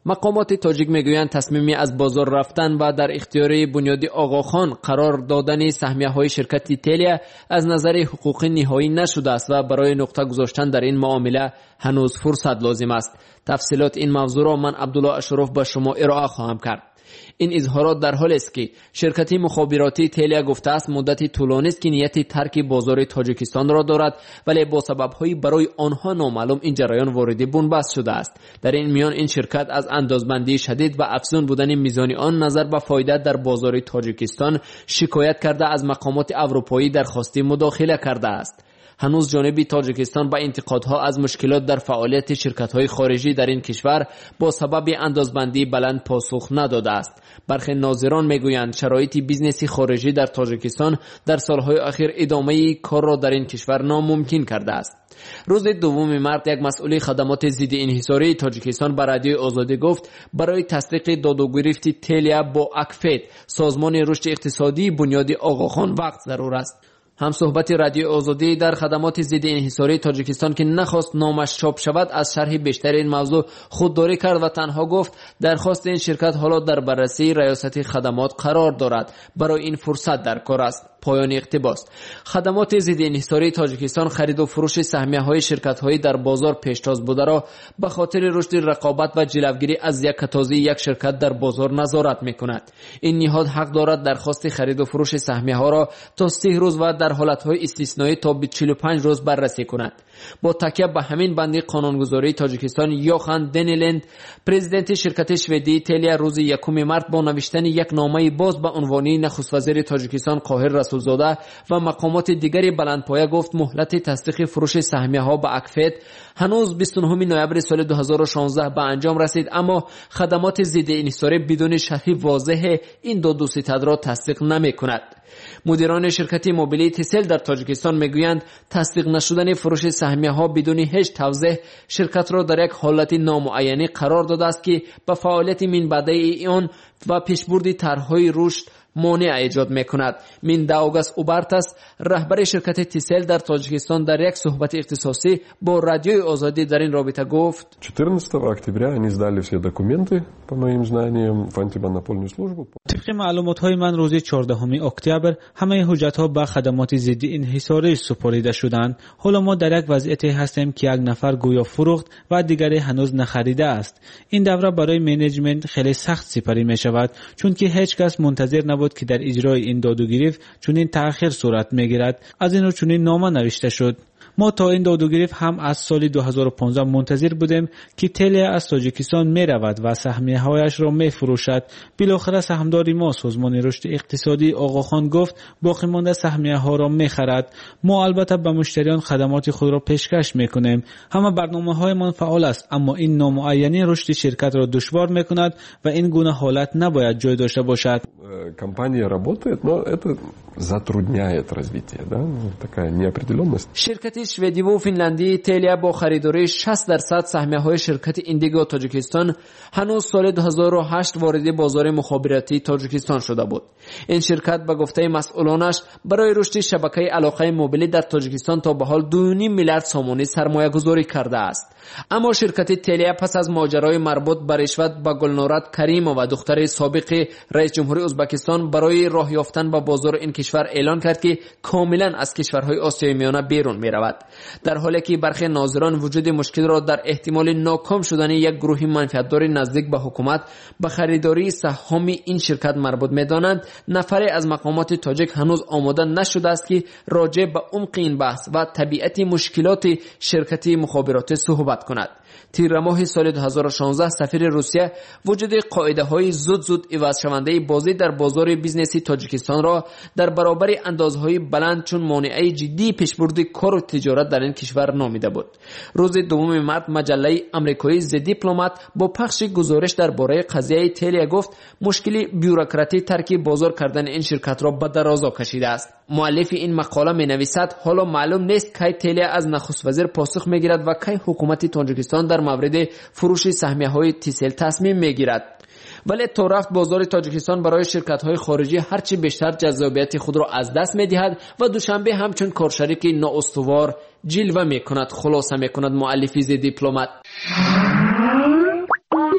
مقامات تاجیک میگویند تصمیمی از بازار رفتن و در اختیار بنیادی آقاخان قرار دادن سهمیه‌های شرکت تلیا از نظر حقوقی نهایی نشده است و برای نقطه گذاشتن در این معامله هنوز فرصت لازم است. تفصیلات این موضوع را من عبدالله اشرف به شما ارائه خواهم کرد. این اظهارات در حالی است که شرکت مخابراتی تلیا گفته است مدتی طولانی است که نیت ترک بازار تاجیکستان را دارد، ولی با سبب‌های برای آنها نامعلوم این جریان وارد بنبست شده است. در این میان این شرکت از اندازبندی شدید و افزون بودن میزان آن نظر به فایده در بازار تاجیکستان شکایت کرده از مقامات اروپایی درخواست مداخله کرده است. هنوز جانب تاجیکستان با انتقادها از مشکلات در فعالیت شرکت‌های خارجی در این کشور با سبب اندازبندی بلند پاسخ نداده است. برخی ناظران میگویند شرایط بیزنسی خارجی در تاجیکستان در سالهای اخیر ادامه کار را در این کشور ناممکن کرده است. روز دوم مارس یک مسئول خدمات ضد انحصاری تاجیکستان به رادیوی آزادی گفت برای تصدیق داد و گرفت تلیا با اکفت سازمان رشد اقتصادی بنیادی آقاخان وقت ضرور است. هم صحبت رادیو آزادی در خدمات ضد انحصاری تاجیکستان که نخواست نامش چاپ شود از شرح بیشتر این موضوع خودداری کرد و تنها گفت درخواست این شرکت حالا در بررسی ریاست خدمات قرار دارد، برای این فرصت در کار است. پایان اقتباس. خدمات ضد انحصاری تاجیکستان خرید و فروش سهمیه‌های شرکت‌های در بازار پیشتاز بوده را به خاطر رشد رقابت و جلوگیری از یک کتازی یک شرکت در بازار نظارت می‌کند. این نهاد حق دارد درخواست خرید و فروش سهمیه‌ها را تا سی روز و در حالت‌های استثنایی تا به چهل و پنج روز بررسی کند. با تکیه به همین بندی قانونگذاری تاجیکستان یوخان دنیلند پرزیدنت شرکت شوئدی تلیا روز یکم مارس با نوشتن یک نامه باز به عنوان نخست وزیر تاجیکستان قاهر رسولزاده و مقامات دیگری بلندپایه گفت مهلت تصدیق فروش سهمیه‌ها به اکفت هنوز بیست و نه نوامبر سال دو هزار و شانزده به انجام رسید، اما خدمات ضد انحصاری بدون شرح واضح این دو ستاد را تصدیق نمی‌کند. مدیران شرکت موبیلی تیسل در تاجیکستان میگویند تصدیق نشدن فروش سهمیه‌ها بدون هیچ توضیح شرکت را در یک حالت نامعینی قرار داده است که به فعالیت منبعی آن و پیشبرد طرح‌های رشد مانع ایجاد میکند. من داوگاس اوبارتاس رهبر شرکت تیسل در تاجیکستان در یک صحبت اختصاصی با رادیوی آزادی در این رابطه گفت چهارده октября они сдали все документы по моим знаниям в антимонопольную службу. طبق معلومات‌های من روز چهاردهم اکتبر همه حجت‌ها به خدمات ضد انحصاری سپرده شدند. حالا ما در یک وضعیتی هستیم که یک نفر گویا فروخت و دیگری هنوز نخریده است. این دوره برای منیجمنت خیلی سخت سپری می‌شود، چون که هیچ کس منتظر نبود که در اجرای این داد و گریفت چنین تأخیر صورت می‌گیرد. از این رو چنین نامه نوشته شد. ما تا این داد و گریفت هم از سال دو هزار و پانزده منتظر بودیم که تلیا از تاجیکستان می رود و سهمیه‌هایش را می فروشد. بالاخره سهامدار ما سازمان رشد اقتصادی آقاخان گفت باقی مانده سهمیه‌ها را می خرد. ما البته به مشتریان خدمات خود را پیشکش می کنیم. همه برنامه‌هایمان فعال است، اما این نامعینی رشد شرکت را دشوار می کند و این گونه حالت نباید جای داشته باشد. Компания работает, но это затрудняет развитие, да? Такая неопределенность. شرکت شوئدی و فنلندی تلیا با خریداری شصت درصد سهمیه‌های شرکت ایندیگو تاجیکستان هنوز سال دو هزار و هشت وارد بازار مخابراتی تاجیکستان شده بود. این شرکت به گفته مسئولانش برای رشد شبکه علاقه موبیلی در تاجیکستان تا به حال دو و نیم میلیارد سومانی سرمایه گذاری کرده است. اما شرکت تلیا پس از ماجرای مربوط به رشوت به گلنورات کریمو و دختر سابق رئیس جمهوری ازبکستان برای راه یافتن به بازار این کشور اعلان کرد که کاملا از کشورهای آسیای میانه بیرون می رود. در حالی که برخی ناظران وجود مشکل را در احتمال ناکام شدن یک گروه منفعتدار نزدیک به حکومت به خریداری سهام این شرکت مربوط می دانند، نفری از مقامات تاجیک هنوز آماده نشده است که راجع به عمق این بحث و طبیعت مشکلات شرکت مخابراتی صحبت کند. تیر ماه سال دو هزار و شانزده سفیر روسیه وجود قاعده های زود زود عوض شونده بازی در بازار بیزنسی تاجیکستان را در برابر اندازهای بلند چون مانعی جدی پیشبرد کار و تجارت در این کشور نامیده بود. روز دوم مارس مجله آمریکایی ز دیپلمات با پخش گزارش درباره قضیه تلیا گفت مشکلی بیوروکراتی ترک بازار کردن این شرکت را به درازا کشیده است. مؤلف این مقاله می نویسد حالا معلوم نیست کی تلیا از نخست وزیر پاسخ می گیرد و کی حکومت تاجیکستان در مورد فروش سهمیه‌های تیسل تصمیم می گیرد. ولی تا رفت بازار تاجیکستان برای شرکت‌های خارجی هرچی بیشتر جذابیت خود را از دست می‌دهد و دوشنبه همچون کارشریک نااستوار جلوه می‌کند، خلاصه می‌کند مؤلف ز دیپلمات.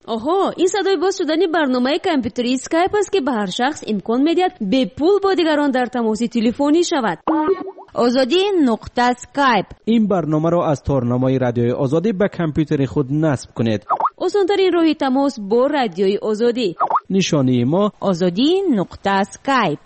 آها، این صدای باز شدن برنامه کامپیوتری اسکایپ است که به هر شخص امکان میدهد به پول با دیگران در تماس تلفنی شود. آزادی نقطه اسکایپ. این برنامه را از تارنمای رادیوی آزادی به کامپیوتر خود نصب کنید. آسان‌ترین راه تماس با رادیوی آزادی. نشانی ما آزادی نقطه اسکایپ.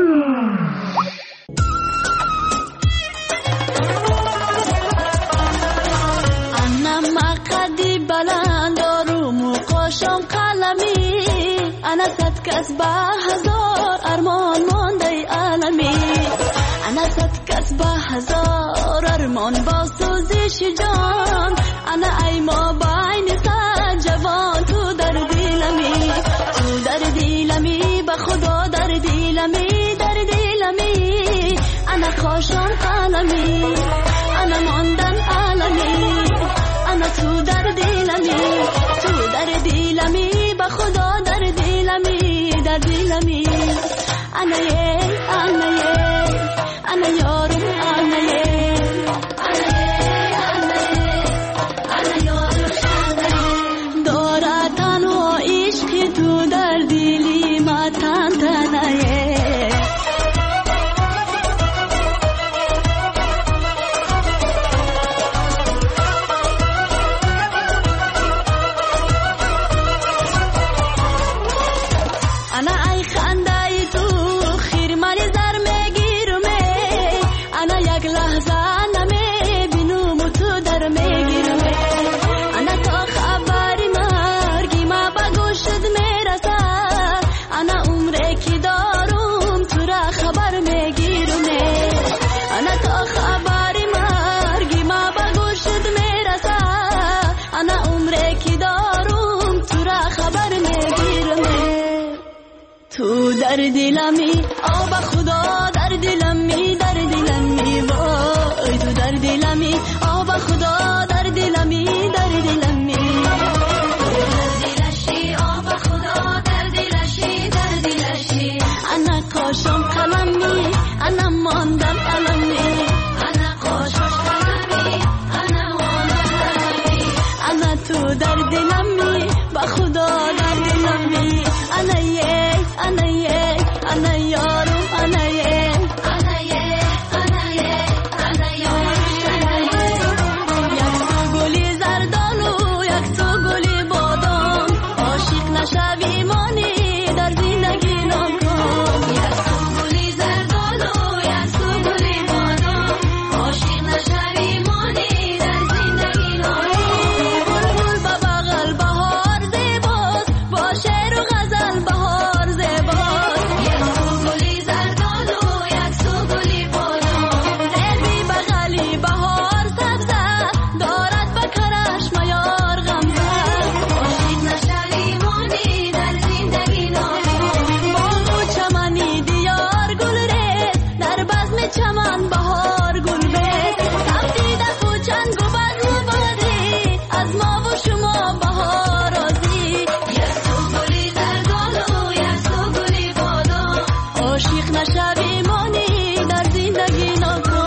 شام قلمی انا صد کس به هزار ارمان مانده عالمی انا صد کس به هزار ارمان با سوزش جان انا ای ما بین صد جوان تو در دلمی تو در دلمی به خدا در دلمی در دلمی انا خوشم قلمی انا ماندن عالمی انا تو در دلمی تو در دلمی به خدا در دلمی در دلمی انا یه انا یه انا یارم انا یه انا یه انا یه انا یارم داره تنها عشق تو در دلی ما تن تنایه در دلمی او به خدا در دلمی در دلمی وای تو در دلمی او به خدا در دلمی در دلمی در دلشی او به خدا در دلشی در دلشی انا کاشم قلمی انا ماندم قلمی انا کاشم قلمی انا ماندم قلمی انا تو در دلمی به خدا در دلمی انا یه انا یه انا یارم انا یه انا یه انا یه انا یارم یک تو گلی زردالو یک تو گلی بادام عاشق نشوی مانی در زندگی نکن یک تو گلی زردالو یک تو گلی بادام عاشق نشوی مانی در زندگی نکن بلبل به بغل بهار زیباست با شعر و غزل بهار چمن بهار گل به تبدیل پوچن گوبد گوبادی از ما و شما بهار آزی یک تو گلی زردالو یک تو گلی بادام عاشق نشوی مانی در زندگی نکن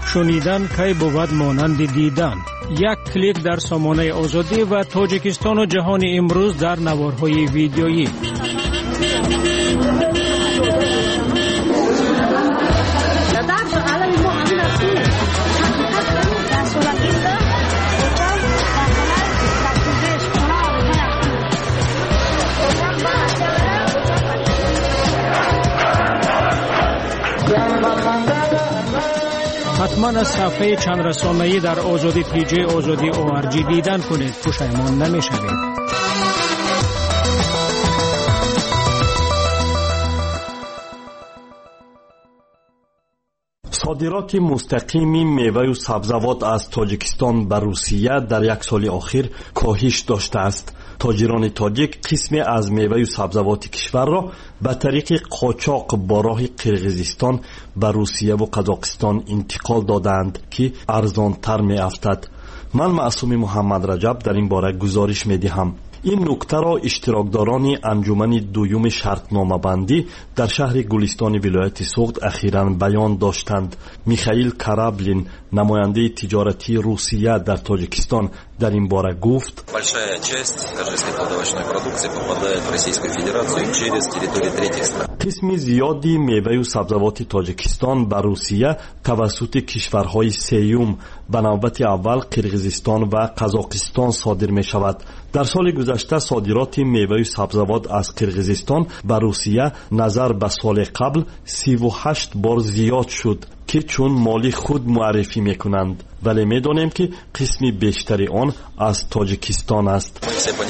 شنیدن کی بود مانند دیدن. یک کلیک در سامانه آزادی و تاجیکستان و جهان امروز در نوارهای ویدیویی. حتما از صفحه چند رسانه‌ای در آزادی پی جی آزادی او آر جی دیدن کنید، پشیمان نمی‌شوید. صادرات مستقیم میوه و سبزوات از تاجیکستان به روسیه در یک سال اخیر کاهش داشته است. تاجران تاجیک قسمی از میوه و سبزوات کشور را به طریق قاچاق با راه قرقیزستان به روسیه و قزاقستان انتقال دادند که ارزانتر می افتد. من معصوم محمد رجب در این باره گزارش می دهم. این نکته را اشتراکداران انجمن دویم شرطنامه بندی در شهر گلستان ولایت سوغد اخیراً بیان داشتند. میخائیل کرابلین، نماینده تجارتی روسیه در تاجیکستان، در این باره گفت: قسم زیادی میوه و سبزوات تاجیکستان به روسیه توسط کشورهای سیوم به نوبت اول قرقیزستان و قزاقستان صادر می شود. در سال گذشته صادرات میوه و سبزوات از قرقیزستان به روسیه نظر به سال قبل سی و هشت بار زیاد شد که چون مالی خود معرفی میکنند، ولی میدانیم که قسمی بیشتری آن از تاجیکستان است.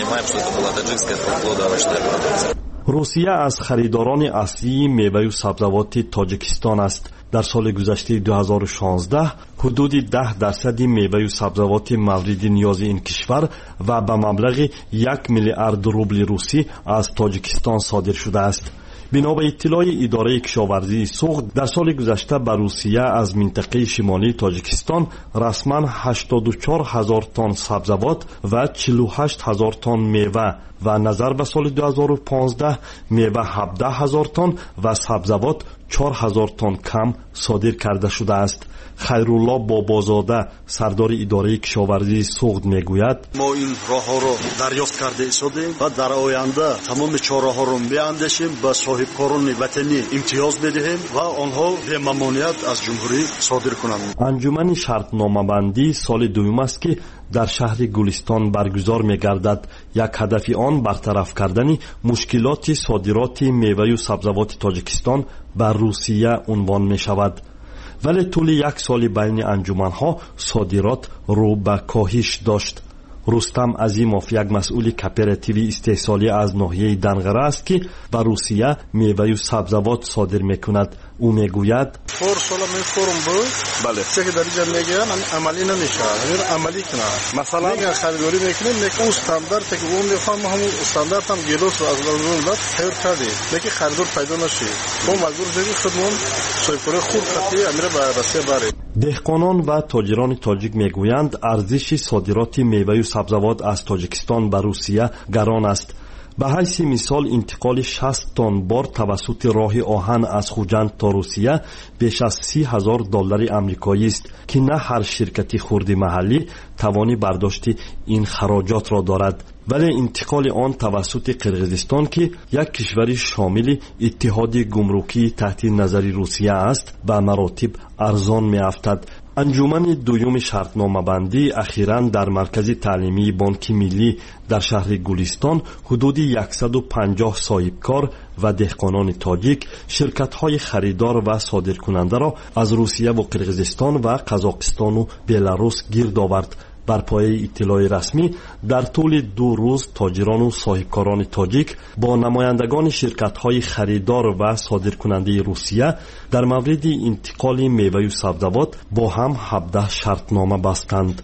روسیه از خریداران اصلی میوه و سبزوات تاجیکستان است. در سال گذشته دو هزار و شانزده حدود ده درصد میوه و سبزوات مورد نیاز این کشور و به مبلغ یک میلیارد روبل روسی از تاجیکستان صادر شده است. بنا به اطلاع اداره کشاورزی سوغد، در سال گذشته به روسیه از منطقه شمالی تاجیکستان رسما هشتاد و چهار هزار تن سبزوات و چهل و هشت هزار تن میوه و نظر به سال دو هزار و پانزده میوه هفده هزار تن و سبزوات چهار هزار تن کم صادر کرده شده است. خیرالله بابازاده، سردار اداره کشاورزی سوغد، میگوید: ما این راه‌ها را دریافت کرده شدیم و در آینده تمام چاره‌ها را می‌اندیشیم، به صاحبکاران وطنی امتیاز بدهیم و آنها به ممنوعیت از جمهوری صادر کنند. انجمن شرطنامه بندی سال دوم است که در شهر گلستان برگزار می‌گردد. یک هدف آن برطرف کردن مشکلات صادرات میوه و سبزوات تاجیکستان به روسیه عنوان می‌شود. ولی طول یک سال بین انجمن‌ها صادرات رو به کاهش داشت. رستم عظیموف، یک مسئول کاپراتیو استحصالی از ناحیه دنغره است که به روسیه میوه و سبزوات صادر میکند. او میگوید: فور سال می فرم بود، بله چه که در اینجا میگن عملی نمیشه، همین عملی کنه. مثلا میگن خریداری میکنیم، میگن اون استاندارد که اون میخوام همون استاندارد هم گلوس رو از اون داد خیر کردی، میگه خریدار پیدا نشه، ما مجبور شدیم خودمون صاحبکار خود خطی امیر به روسیه بریم. دهقانان و تاجران تاجیک میگویند ارزش صادرات میوه و سبزوات از تاجیکستان به روسیه گران است. به حیث مثال انتقال شصت تن بار توسط راه آهن از خوجند تا روسیه بیش از سی هزار دلار آمریکایی است که نه هر شرکتی خرد محلی توانی برداشت این خراجات را دارد. ولی انتقال آن توسط قرقیزستان که یک کشور شامل اتحاد گمرکی تحت نظر روسیه است به مراتب ارزان می افتد. انجمن دویم شرطنامه بندی اخیراً در مرکز تعلیمی بانک ملی در شهر گلستان حدود صد و پنجاه صاحبکار و دهقانان تاجیک شرکت‌های خریدار و صادرکننده را از روسیه و قرقیزستان و قزاقستان و بلاروس گرد آورد. بر پایه اطلاع رسمی در طول دو روز تاجران و صاحبکاران تاجیک با نمایندگان شرکت‌های خریدار و صادرکننده روسیه در مورد انتقال میوه و سبزوات با هم هفده شرطنامه بستند.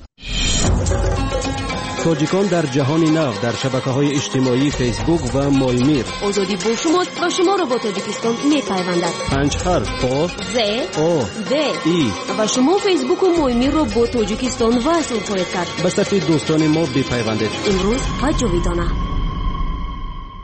تاجیکان در جهان نو در شبکه‌های اجتماعی فیسبوک و مایمیر. آزادی با شماست و شما را با تاجیکستان می‌پیوندد. پنج حرف با ز او د ای و شما فیسبوک و مایمیر را با تاجیکستان وصل خواهید کرد. به صفحه دوستان ما بپیوندید. امروز و جاویدانه.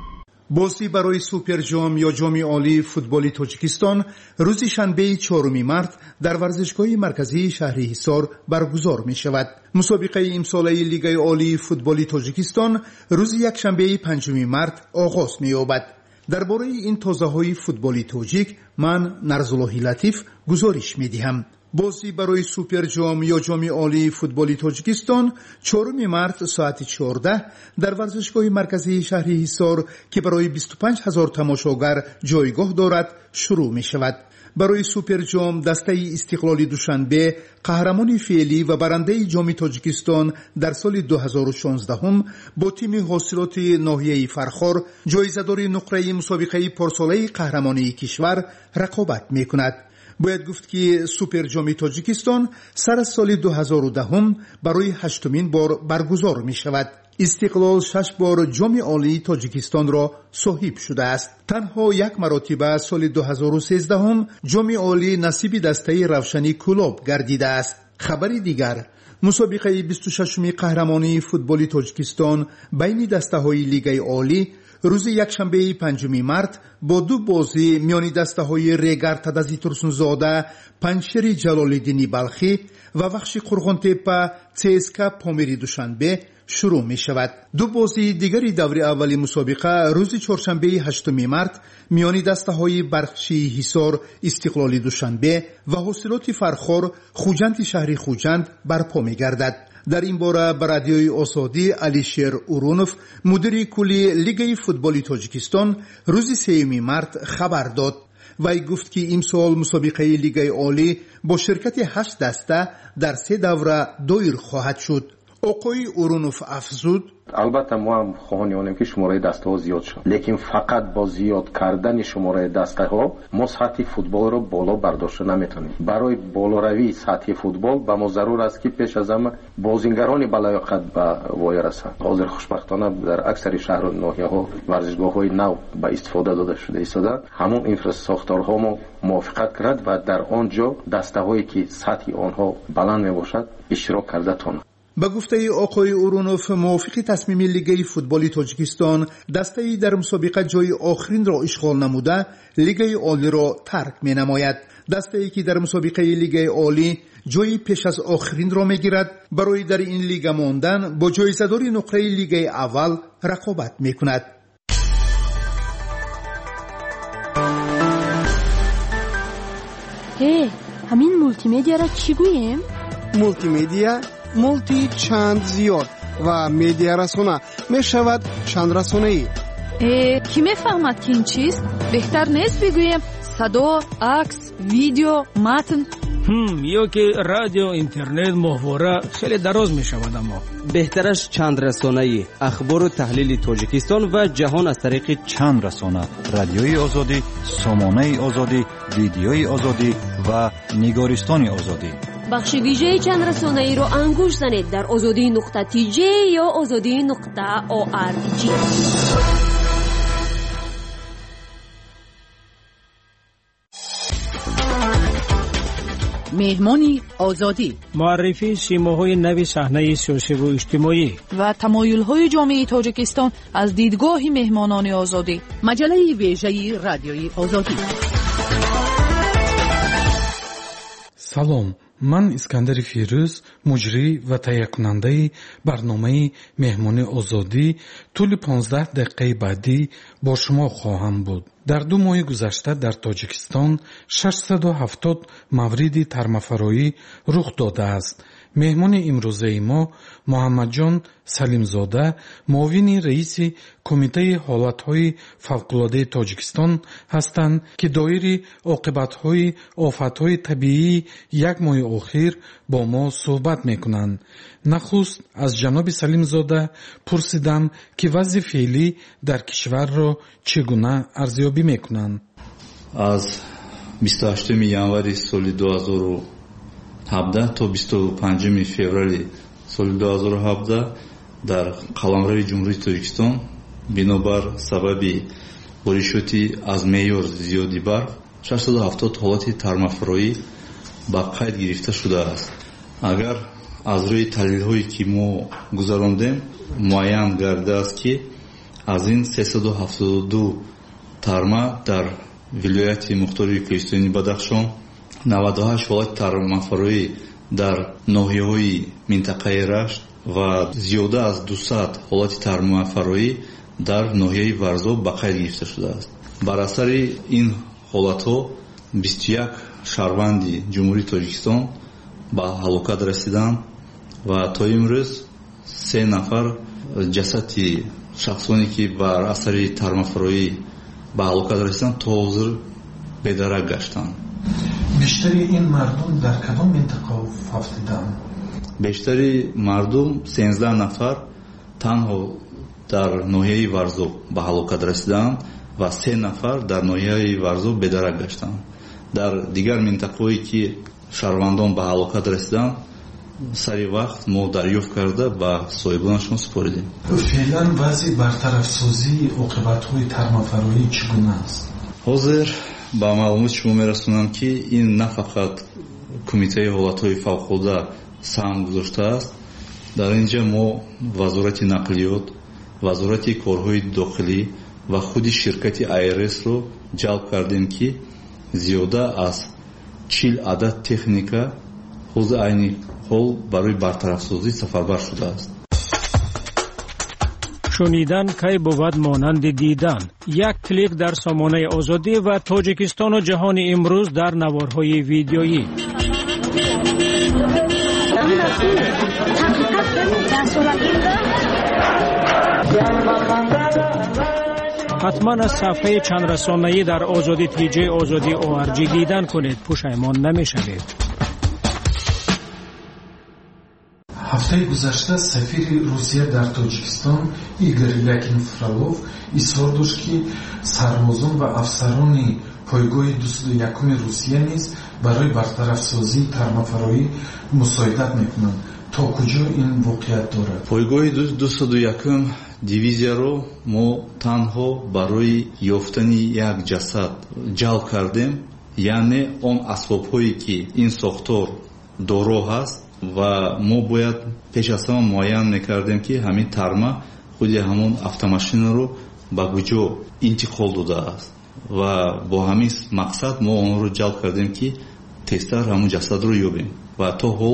بازی برای سوپر جام یا جام عالی فوتبال تاجیکستان روز شنبه چهارم مارس در ورزشگاه مرکزی شهر حصار برگزار می شود. مسابقه امساله لیگ عالی فوتبال تاجیکستان روز یکشنبه پنجم مارس آغاز می یابد. درباره این تازه‌های فوتبال تاجیک من نرزاللهی لطیف گزارش می دهم. بازی برای سوپر جام یا جام عالی فوتبال تاجیکستان چهارم مارس ساعت چهارده در ورزشگاه مرکزی شهر حصار که برای بیست و پنج هزار تماشاگر جایگاه دارد شروع می شود. برای سوپر جام دسته استقلال دوشنبه قهرمان فعلی و برنده جام تاجیکستان در سال دو هزار و شانزده هم با تیم حاصلات ناحیه فرخار جایزه‌دار نقره مسابقه پارساله قهرمانی کشور رقابت می کند. باید گفت که سوپر جام تاجیکستان سر از سال دو هزار و ده هم برای هشتمین بار برگزار می شود. استقلال شش بار جام عالی تاجیکستان را صاحب شده است. تنها یک مرتبه سال دو هزار و سیزده هم جام عالی نصیب دسته روشنی کلوب گردیده است. خبری دیگر، مسابقه بیست و ششم قهرمانی فوتبال تاجیکستان بین دسته های لیگ عالی روز یکشنبه پنجم مارس با دو بازی میان دسته های ریگر تدازی ترسونزاده پنجشیر جلال‌الدین بلخی و وخش قرغنتپه چسکا پامیری دوشنبه شروع می شود. دو بازی دیگری دور اولی مسابقه روز چهارشنبه هشتم مارس میان دسته های برخشی حصار استقلالی دوشنبه و حاصلات فرخار خوجند شهری خوجند برپا می گردد. در این باره بر رادیوی آزادی علیشیر اورونوف مدیر کلی لیگ فوتبال تاجیکستان روز سوم مارس خبر داد. وی گفت که امسال مسابقه لیگ عالی با شرکت هشت دسته در سه دوره دایر خواهد شد. آقای اورونوف افزود: البته ما هم خواهانیم که شماره دسته ها زیاد شد، لیکن فقط با زیاد کردن شماره دسته ها ما سطح فوتبال رو بالا برداشت نمیتونیم. برای بالاروی سطح فوتبال به ما ضرور است که پیش از همه بازیگران بالیاقت به وای رسند. حاضر خوشبختانه در اکثر شهر و ناحیه ها ورزشگاه های نو به استفاده داده شده ایستاده. همون اینفراستراکچورها ما موافقت کرد و در آنجا دسته هایی که سطح آنها بلند می باشد اشتراک کرده تون. به گفته آقای اورونوف موافق تصمیم لیگ فوتبال تاجیکستان دسته‌ای در مسابقه جای آخرین را اشغال نموده لیگ عالی را ترک می نماید. دسته‌ای که در مسابقه لیگ عالی جای پیش از آخرین را می گیرد برای در این لیگ ماندن با جایزه‌دار نقره لیگ اول رقابت می کند. هی همین مولتی مدیا را چی گوییم؟ مولتی مدیا مولتی چند زیاد و مدیا رسانه می شود چند رسانه ای. کی می فهمد که این چیست؟ بهتر نیست بگویم صدا، عکس، ویدیو، متن؟ هم یا که رادیو، اینترنت، محوره خیلی دراز می شود. اما بهترش چند رسانه ای، اخبار و تحلیل تاجیکستان و جهان از طریق چند رسانه: رادیوی آزادی، سامانه آزادی، ویدیوی آزادی و نگارستان آزادی. بخش ویژه چند رسانه ای رو انگوش زنید در آزادی نقطه تی جی یا آزادی نقطه او آر جی. مهمانی آزادی، معرفی سیماهای نوی صحنه سیاسی و اجتماعی و تمایل‌های جامعه تاجیکستان از دیدگاه مهمانان آزادی. مجله ویژه رادیوی آزادی. سلام، من اسکندر فیروز، مجری و تهیه کننده برنامه مهمانی آزادی طول پانزده دقیقه بعدی با شما خواهم بود. در دو ماه گذشته در تاجیکستان ششصد و هفتاد مورد طرمفرایی رخ داده است. مهمان امروزه ما محمد جان سلیمزاده، معاون رئیس کمیته حالتهای فوق‌العاده تاجیکستان هستند که دایره عاقبت‌های آفت‌های طبیعی یک ماه اخیر با ما صحبت می‌کنند. نخست از جناب سلیمزاده پرسیدم که وضع فعلی در کشور را چگونه ارزیابی می‌کنند. از بیست و هشتم январи соли دو هزار و هفده تا بیست و پنجم فеврали соли دو هزار و هفده در қаламрави ҷумҳурии тоҷикистон бинобар сабаби боришоти аз меъёр зиёди барф шашсад و ҳафтод ҳолати тармафароӣ ба қайд гирифта шудааст. агар аз рӯи таҳлилҳое ки мо гузарондем муайян гардидааст ки аз ин сесаду ҳафтоду ду тарма дар вилояти мухтори кӯҳистони бадахшон, наваду ҳашт ҳолати тармафароӣ дар ноҳияҳои минтақаи рашт ва зиёда аз дусад ҳолати тармафароӣ дар ноҳияи варзоб ба қайд гирифта шудааст. бар асари ин ҳолатҳо бисту як шаҳрванди ҷумҳурии тоҷикистон ба ҳалокат расиданд ва то имрӯз се нафар ҷасади шахсоне ки бар асари тармафароӣ ба ҳалокат расиданд то ҳозир бедарак гаштанд. бештари ин мардум дар кадом минтақа ҳафтиданд? бештари мардум сенздаҳ нафар танҳо дар ноҳияи варзоб ба ҳалокат расиданд ва се нафар дар ноҳияи варзоб бедарак гаштанд. дар дигар минтақаҳое ки шаҳрвандон ба ҳалокат расиданд, сари вақт мо дарёфт карда ба соҳибонашон супоридем. феълан вазъи бартарафсозии оқибатҳои тармафароӣ чӣ гуна аст? ҳозир ба маълумоти шумо мерасонам ки ин на фақат кумитаи ҳолатҳои фавқулодда саҳм гузоштааст. дар ин ҷо мо вазорати нақлиёт, вазорати корҳои дохилӣ ва худи ширкати айресро ҷалб кардем ки зиёда аз чил адад техника ҳозир айни ҳол барои бартарафсозӣ сафарбар шудааст. шунидан кай бувад монанди дидан. як клик дар сомонаи озодӣ ва тоҷикистону ҷаҳони имрӯз дар наворҳои видеоӣ. ҳатман аз сафҳаи чандрасонаӣ дар озодӣ тиҷаи озодӣ о ар ҷи дидан кунед, пушаймон намешавед. ҳафтаи гузашта сафири русия дар тоҷикистон игорь лякин фролов изҳор дошт ки сарбозон ва афсарони пойгоҳи дусаду якуми русия низ барои бартарафсозии тармафароӣ мусоидат мекунанд. то куҷо ин воқеият дорад? пойгоҳи дусаду якум дивизияро мо танҳо барои ёфтани як ҷасад ҷалб кардем, яъне он асбобҳое ки ин сохтор доро ҳаст ва мо бояд пеш аз ҳама муайян мекардем ки ҳамин тарма худи ҳамон автомашинаро ба куҷо интиқол додааст ва бо ҳамин мақсад мо онро ҷалб кардем ки тезтар ҳамон ҷасадро ёбем ва то ҳол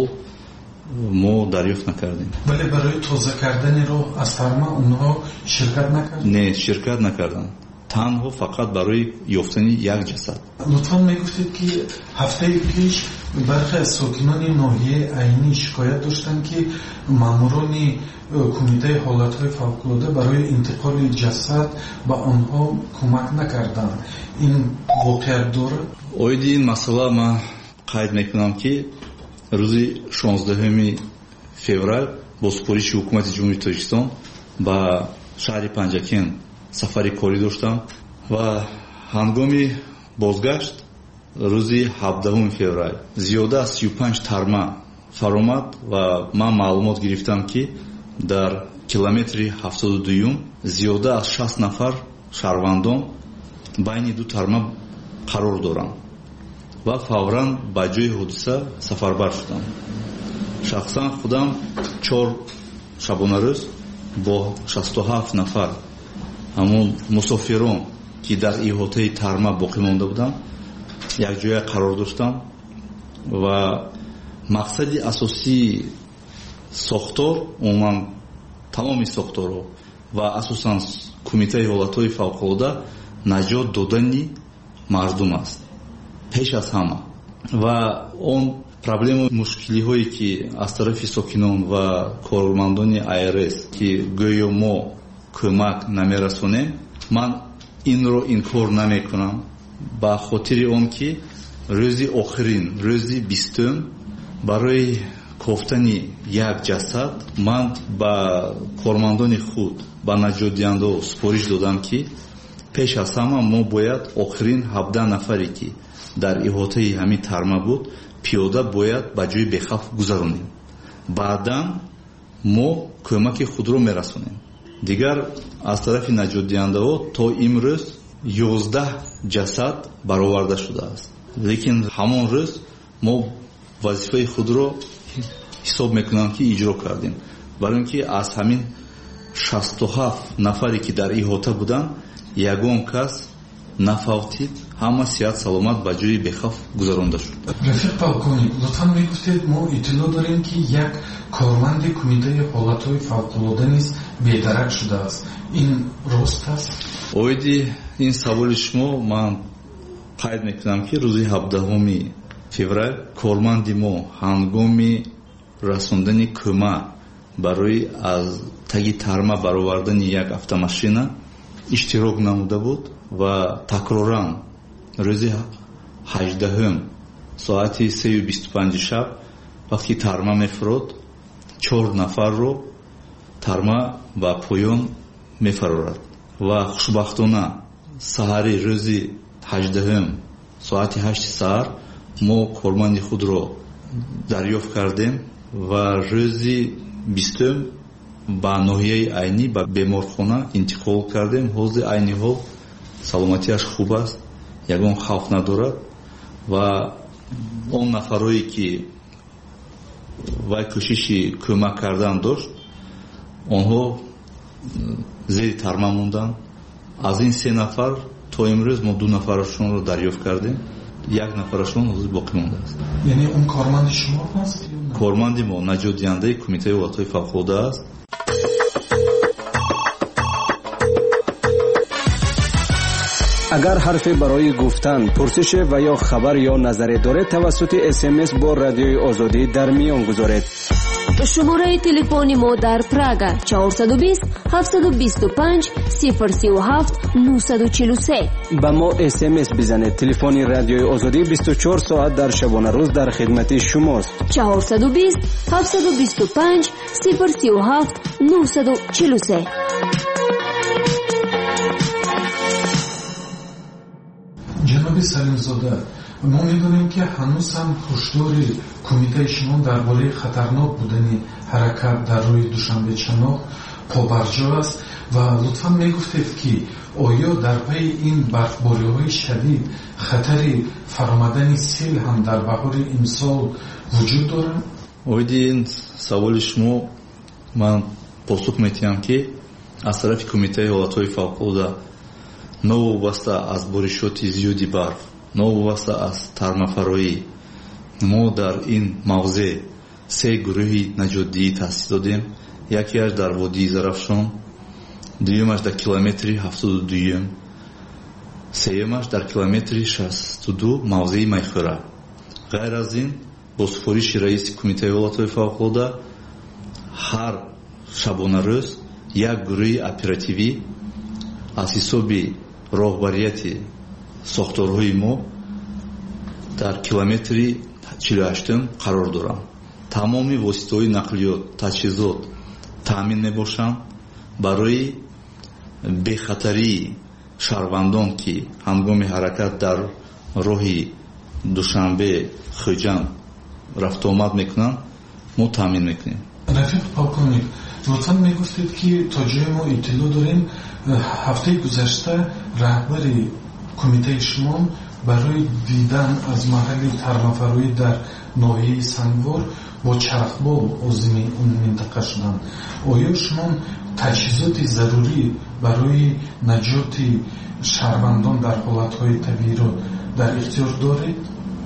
мо дарёфт накардем. вале барои тоза кардани роҳ аз тарма онҳо ширкат накарданд? не, ширкат накарданд. танҳо фақат барои ёфтани як ҷасад. лутфан мегуфтед ки ҳафтаи пеш бархе аз сокинони ноҳияи айнӣ шикоят доштанд ки маъмурони кумитаи ҳолатҳои фавқулодда барои интиқоли ҷасад ба онҳо кӯмак накарданд. ин воқеият дорад? оиди ин масъала ман қайд мекунам ки рӯзи шонздаҳуми феврал бо супориши ҳукумати ҷумҳурии тоҷикистон ба шаҳри панҷакен сафари корӣ доштам ва ҳангоми бозгашт рӯзи ҳабдаҳуми феврал зиёда аз сию панҷ тарма фаромад ва ман маълумот гирифтам ки дар километри ҳафтоду дуюм зиёда аз шаст нафар шаҳрвандон байни ду тарма қарор доранд ва фавран ба ҷои ҳодиса сафарбар шудам. шахсан худам чор шабонарӯз бо шасту ҳафт нафар ҳамон мусофирон ки дар иҳотаи тарма боқӣ монда буданд якҷоя қарор доштам ва мақсади асосии сохтор умуман тамоми сохторҳо ва асосан кумитаи ҳолатҳои фавқулодда наҷот додани мардум аст пеш аз ҳама ва он проблему мушкилиҳое ки аз тарафи сокинон ва кормандони айрес ки гӯё мо кӯмак намерасонем, ман инро инкор намекунам ба хотири он ки рӯзи охирин рӯзи бистум барои кофтани як ҷасад ман ба кормандони худ ба наҷотдиҳандаҳо супориш додам ки пеш аз ҳама мо бояд охирин ҳабдаҳ нафаре ки дар иҳотаи ҳамин тарма буд пиёда бояд ба ҷои бехавф гузаронем, баъдан мо кӯмаки худро мерасонем. дигар аз тарафи наҷотдиҳандаҳо то имрӯз ёздаҳ ҷасад бароварда шудааст, лекин ҳамон рӯз мо вазифаи худро ҳисоб мекунам ки иҷро кардем, барои ин ки аз ҳамин шасту ҳафт нафаре ки дар иҳота буданд ягон кас нафавтид, ҳама сиҳат саломат ба ҷои бехавф гузаронда шуд. рафиқ полковник, лутфан мегуфтед, мо иттилоъ дорем ки як корманди кумитаи ҳолатҳои фавқулода низ бедарак шудааст. ин рост аст? оиди ин саволи шумо ман қайд мекунам ки рӯзи ҳабдаҳуми феврал корманди мо ҳангоми расондани кӯмак барои аз таги тарма баровардани як автомашина иштирок намуда буд ва такроран рӯзи ҳаждаҳум соати сею бисту панҷи шаб вақти тарма мефурод, чор нафарро тарма ба поён мефарорад ва хушбахтона саҳари рӯзи ҳаждаҳум соати ҳашти саҳар мо корманди худро дарёфт кардем ва рӯзи бистум ба ноҳияи айнӣ ба беморхона интиқол кардем. ҳозир айни ҳол саломатиаш хуб аст, ягон хавф надорад ва он нафарое ки вай кӯшиши кӯмак кардан дошт, онҳо зери тарма монданд. аз ин се нафар то имрӯз мо ду нафарашонро дарёфт кардем, як нафарашон ҳозир боқӣ мондааст. яъне он корманди шумо аст? корманди мо наҷотдиҳандаи кумитаи ҳолатҳои фавқулода аст. агар ҳарфе барои гуфтан, пурсише ва ё хабар ё назаре доред, тавассути смс бо радиои озодӣ дар миён гузоред. шумораи телефони мо дар Прага чаҳорсаду бист ҳафтсаду бисту панҷ сифр сию ҳафт нӯҳсаду чилу се. ба мо смс бизанед. телефони радиои озодӣ бисту чор соат дар шабонарӯз дар хидмати шумост. чаҳорсаду бист ҳафтсаду бисту панҷ сифр сию ҳафт нӯҳсаду чилу се. ҷаноби салимзода, мо медонем ки ҳанӯз ҳам ҳушдори кумитаи шумо дар бораи хатарнок будани ҳаракат дар рӯи душанбечаноқ побарҷо аст ва лутфан мегуфтед ки оё дар пайи ин барфбориҳои шадид хатари фаромадани сел ҳам дар баҳори имсол вуҷуд дорад? оиди ин саволи шумо ман посух метиҳам ки аз тарафи кумитаи ҳолатҳои фавқулода новобаста аз боришоти зиёди барф, новобаста аз тармафароӣ, мо дар ин мавзеъ се гурӯҳи наҷотдиҳӣ таъсис додем. якеаш дар водии Зарафшон, дуюмаш дар километри ҳафтоду дуюм, сеюмаш дар километри шасту ду мавзеи Майхӯра. ғайр аз ин бо супориши раиси кумитаи ҳолатҳои фавқулода ҳар шабонарӯз як гурӯҳи оперативӣ аз ҳисоби роҳбарияти сохторҳои мо дар километри чилу ҳаштум қарор доранд. тамоми воситаҳои нақлиёт, таҷҳизот таъмин мебошанд барои бехатарии шаҳрвандон ки ҳангоми ҳаракат дар роҳи душанбе хуҷанд рафтуомад мекунанд, мо таъмин мекунем. рафиқ полковник, лутфан мегуфтед ки то ҷое мо иттилоъ дорем ҳафтаи гузашта раҳбари кумитаи шумо барои дидан аз маҳалли тармафароӣ дар ноҳияи Сангвор бо чархбол озими он минтақа шуданд. оё шумо таҷҳизоти зарурӣ барои наҷоти шаҳрвандон дар ҳолатҳои табииро дар ихтиёр доред?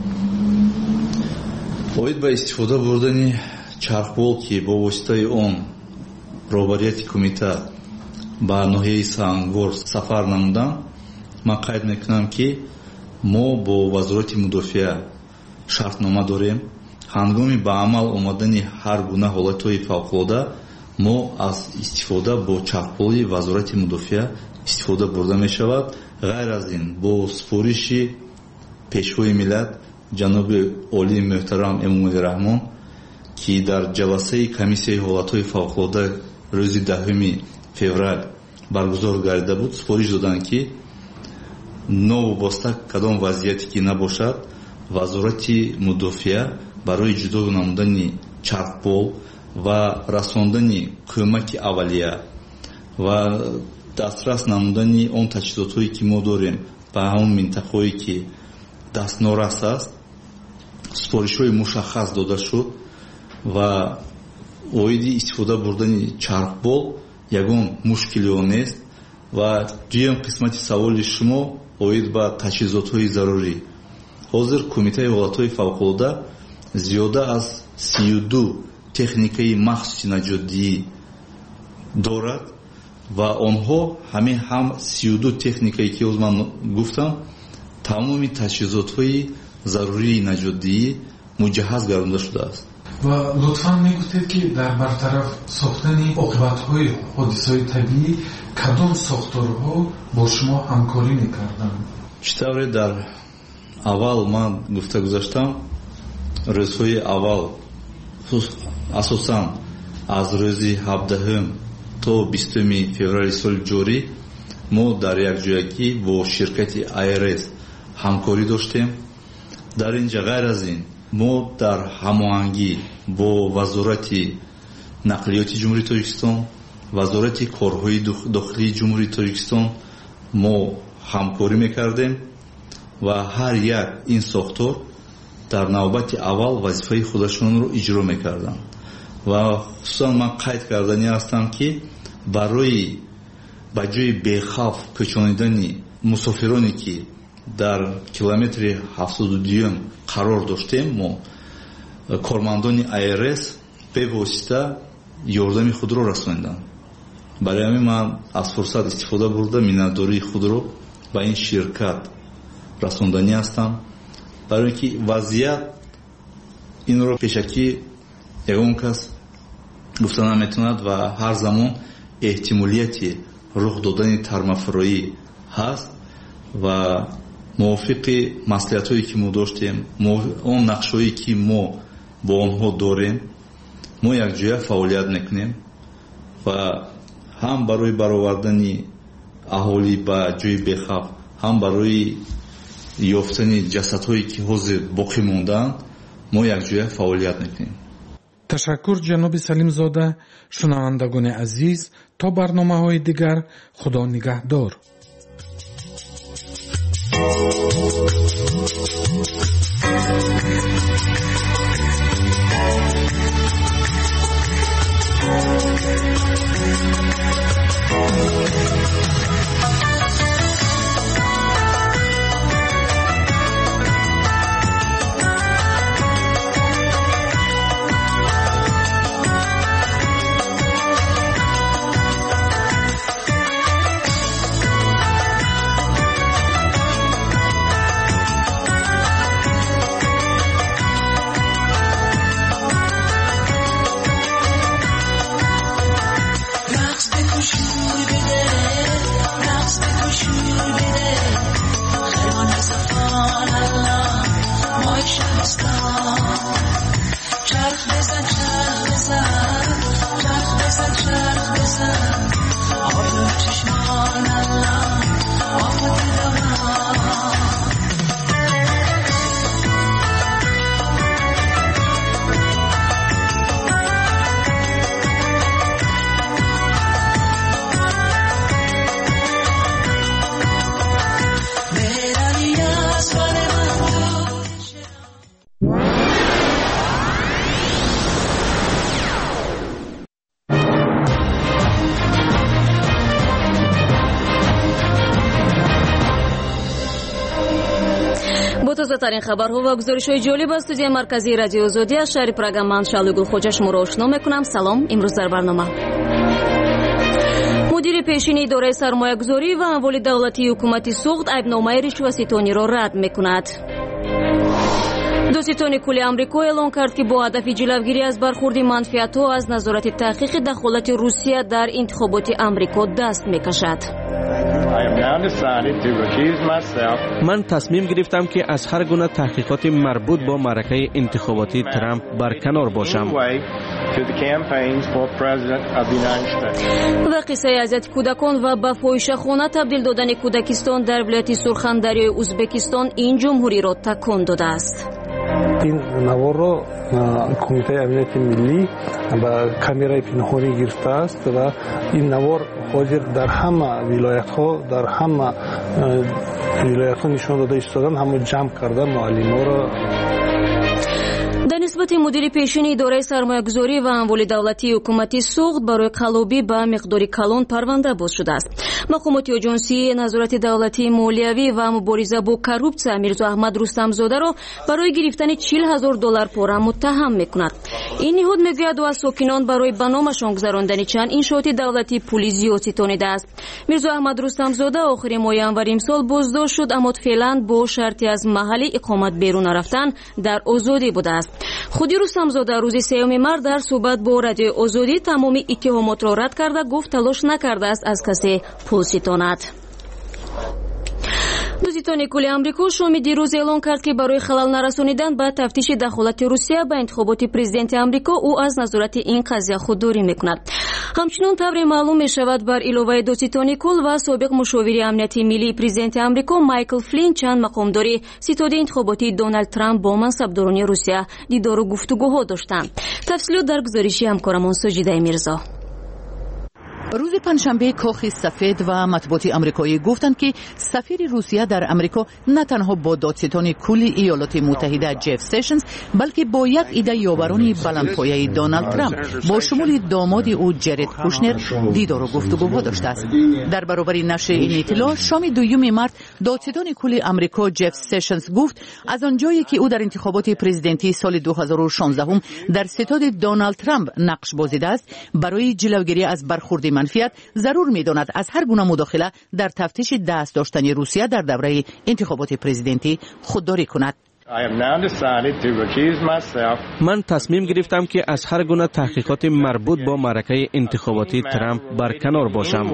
оид ба истифода бурдани чархбол ки бо воситаи он роҳбарияти кумита ба ноҳияи Сангвор сафар намуданд, ман қайд мекунам ки мо бо вазорати мудофиа шартнома дорем. ҳангоми ба амал омадани ҳар гуна ҳолатҳои фавқулода мо аз истифода бо чархболи вазорати мудофиа истифода бурда мешавад. ғайр аз ин бо супориши пешвои миллат ҷаноби олии муҳтарам Эмомали Раҳмон ки дар ҷаласаи комиссияи ҳолатҳои фавқулода рӯзи даҳуми феврал баргузор гардида буд, супориш доданд ки новобаста кадом вазъияте ки набошад, вазорати мудофиа барои ҷудо намудани чархбол ва расондани кӯмаки аввалия ва дастрас намудани он таҷҳизотҳое ки мо дорем ба ҳамон минтақаҳое ки дастнорас аст, супоришҳои мушаххас дода шуд ва оиди истифода бурдани чархбол ягон мушкилиё нест ва дуюм қисмати саволи шумо оид ба таҷҳизотҳои зарурӣ. ҳозир кумитаи ҳолатҳои фавқулода зиёда аз сию ду техникаи махсуси наҷотдиӣ дорад ва онҳо ҳамин ҳам сию ду техникае ки ҳозир ман гуфтам тамоми таҷҳизотҳои зарурии наҷотдиӣ муҷаҳҳаз гардонда шудааст. ва лутфан мегуфтед ки дар бартараф сохтани оқибатҳои ҳодисаҳои табиӣ кадом сохторҳо бо шумо ҳамкорӣ мекарданд? чӣ тавре дар аввал ман гуфта гузаштам, рӯзҳои аввал асосан аз рӯзи ҳабдаҳум то бистуми феврали соли ҷорӣ мо дар якҷоягӣ бо ширкати ай ар эс ҳамкорӣ доштем. дар ин ҷо ғайр аз ин мо дар ҳамоҳангӣ бо вазорати нақлиёти ҷумҳурии Тоҷикистон, вазорати корҳои дохилии ҷумҳурии Тоҷикистон мо ҳамкорӣ мекардем ва ҳар як ин сохтор дар навбати аввал вазифаи худашонро иҷро мекарданд. ва хусусан ман қайд кардани ҳастам ки барои ба ҷои бехавф кӯчонидани мусофироне ки дар километри ҳафтоду дуюм қарор доштем, мо кормандони ай ар эс бевосита ёрдами худро расониданд. барои ҳамин ман аз фурсат истифода бурда миннатдории худро ба ин ширкат расондани ҳастам, барои ки вазъият инро пешакӣ ягон кас гуфта наметавонад ва ҳар замон эҳтимолияти рух додани тармафароӣ ҳаст ва мувофиқи маслиҳатҳое ки мо доштем, он нақшҳое ки мо бо онҳо дорем, мо якҷоя фаъолият мекунем ва ҳам барои баровардани аҳолӣ ба ҷои бехавф, ҳам барои ёфтани ҷасадҳое ки ҳозир боқӣ мондаанд, мо якҷоя фаъолият мекунем. ташаккур ҷаноби Салимзода. шунавандагони азиз, то барномаҳои дигар, худо нигаҳдор. тозатарин хабарҳо ва гузоришҳои ҷолиб аз студияи марказии радиои озодӣ аз шаҳри Прага ман Шаҳлӯ Гулхоҷа шуморо ошно мекунам. салом. имрӯз дар барнома мудири пешини идораи сармоягузорӣ ва амволи давлатии ҳукумати суғд айбномаи ришваситониро рад мекунад. дӯститони кулли амрико эълон кард ки бо ҳадафи ҷилавгирӣ аз бархурди манфиатҳо аз назорати таҳқиқи дахолати Русия дар интихоботи амрико даст мекашад. ман тасмим гирифтам ки аз ҳар гуна таҳқиқоти марбут бо маъракаи интихоботи Трамп барканор бошам. ва қиссаи азияти кӯдакон ва ба фоҳишахона табдил додани кӯдакистон дар вилояти Сурхандарёи Узбекистон ин ҷумҳуриро такон додааст. ин наворро кумитаи амнияти миллӣ ба камераи пинҳонӣ гирифтааст ва ин навор ҳозир дар ҳама вилоятҳо дар ҳама вилоятҳо нишон дода истоданд, ҳамо ҷамъ карда муаллиморо. در نسبت مدیر پیشین اداره سرمایه‌گذاری و اموال دولتی حکومتی سوخت برای قلابی به مقداری کلان پرونده باز شده است. مقامات اجنسی نظارت دولتی مالیوی و مبارزه با کروپسیا میرزا احمد رستمزاده را برای گرفتن چهل هزار دلار پاره متهم میکند. این نهاد میگوید او از ساکنان برای به نامشان گذراندن چند انشاءات دولتی پول زیاد ستانیده است. میرزا احمد رستمزاده آخر ماه ینور امسال بازداشت شد، اما فعلا با شرطی از محل اقامت بیرون رفتن در آزادی بوده است. خودی رستمزاده روز سوم مارس در صحبت با رادیوی آزادی تمام اتهامات را رد کرده گفت تلاش نکرده است از کسی پول ستاند. دوزیتان کل آمریکا شامی دیروز اعلان کرد که برای خلل نرسانیدن به تفتیش دخالت روسیه به انتخابات پرزیدنت آمریکا او از نظارت این قضیه خودداری میکند. همچنین طور معلوم می شود بر علاوه دوزیتان کل و سابق مشاور امنیتی ملی پرزیدنت آمریکا مایکل فلین چند مقامداری ستاد انتخاباتی دونالد ترامپ با منصبداران روسیه دیدار و گفتگوها داشتند. تفصیلات در گزارش همکارمان سجیده میرزا. روز پنجشنبه کاخ سفید و مطبوعات آمریکایی گفتند که سفیر روسیه در آمریکا نه تنها با دادستان کل ایالات متحده جف سیشنز بلکه با یک عده یاوران بلندپایه دونالد ترامپ با شمول داماد او جرد کوشنر دیدار و گفتگوها داشته است. در برابر نشر این اطلاع شام دوم مارس دادستان کل آمریکا جف سیشنز گفت از آنجایی که او در انتخابات پرزیدنتی سال دو هزار و شانزده در ستاد دونالد ترامپ نقش بازیده است، برای جلوگیری از برخورد منفیت ضرور می‌داند از هر گونه مداخله در تفتیش دست داشتن روسیه در دوره انتخابات پرزیدنتی خودداری کند. من تصمیم گرفتم که از هر گونه تحقیقات مربوط با معرکه انتخاباتی ترامپ برکنار باشم.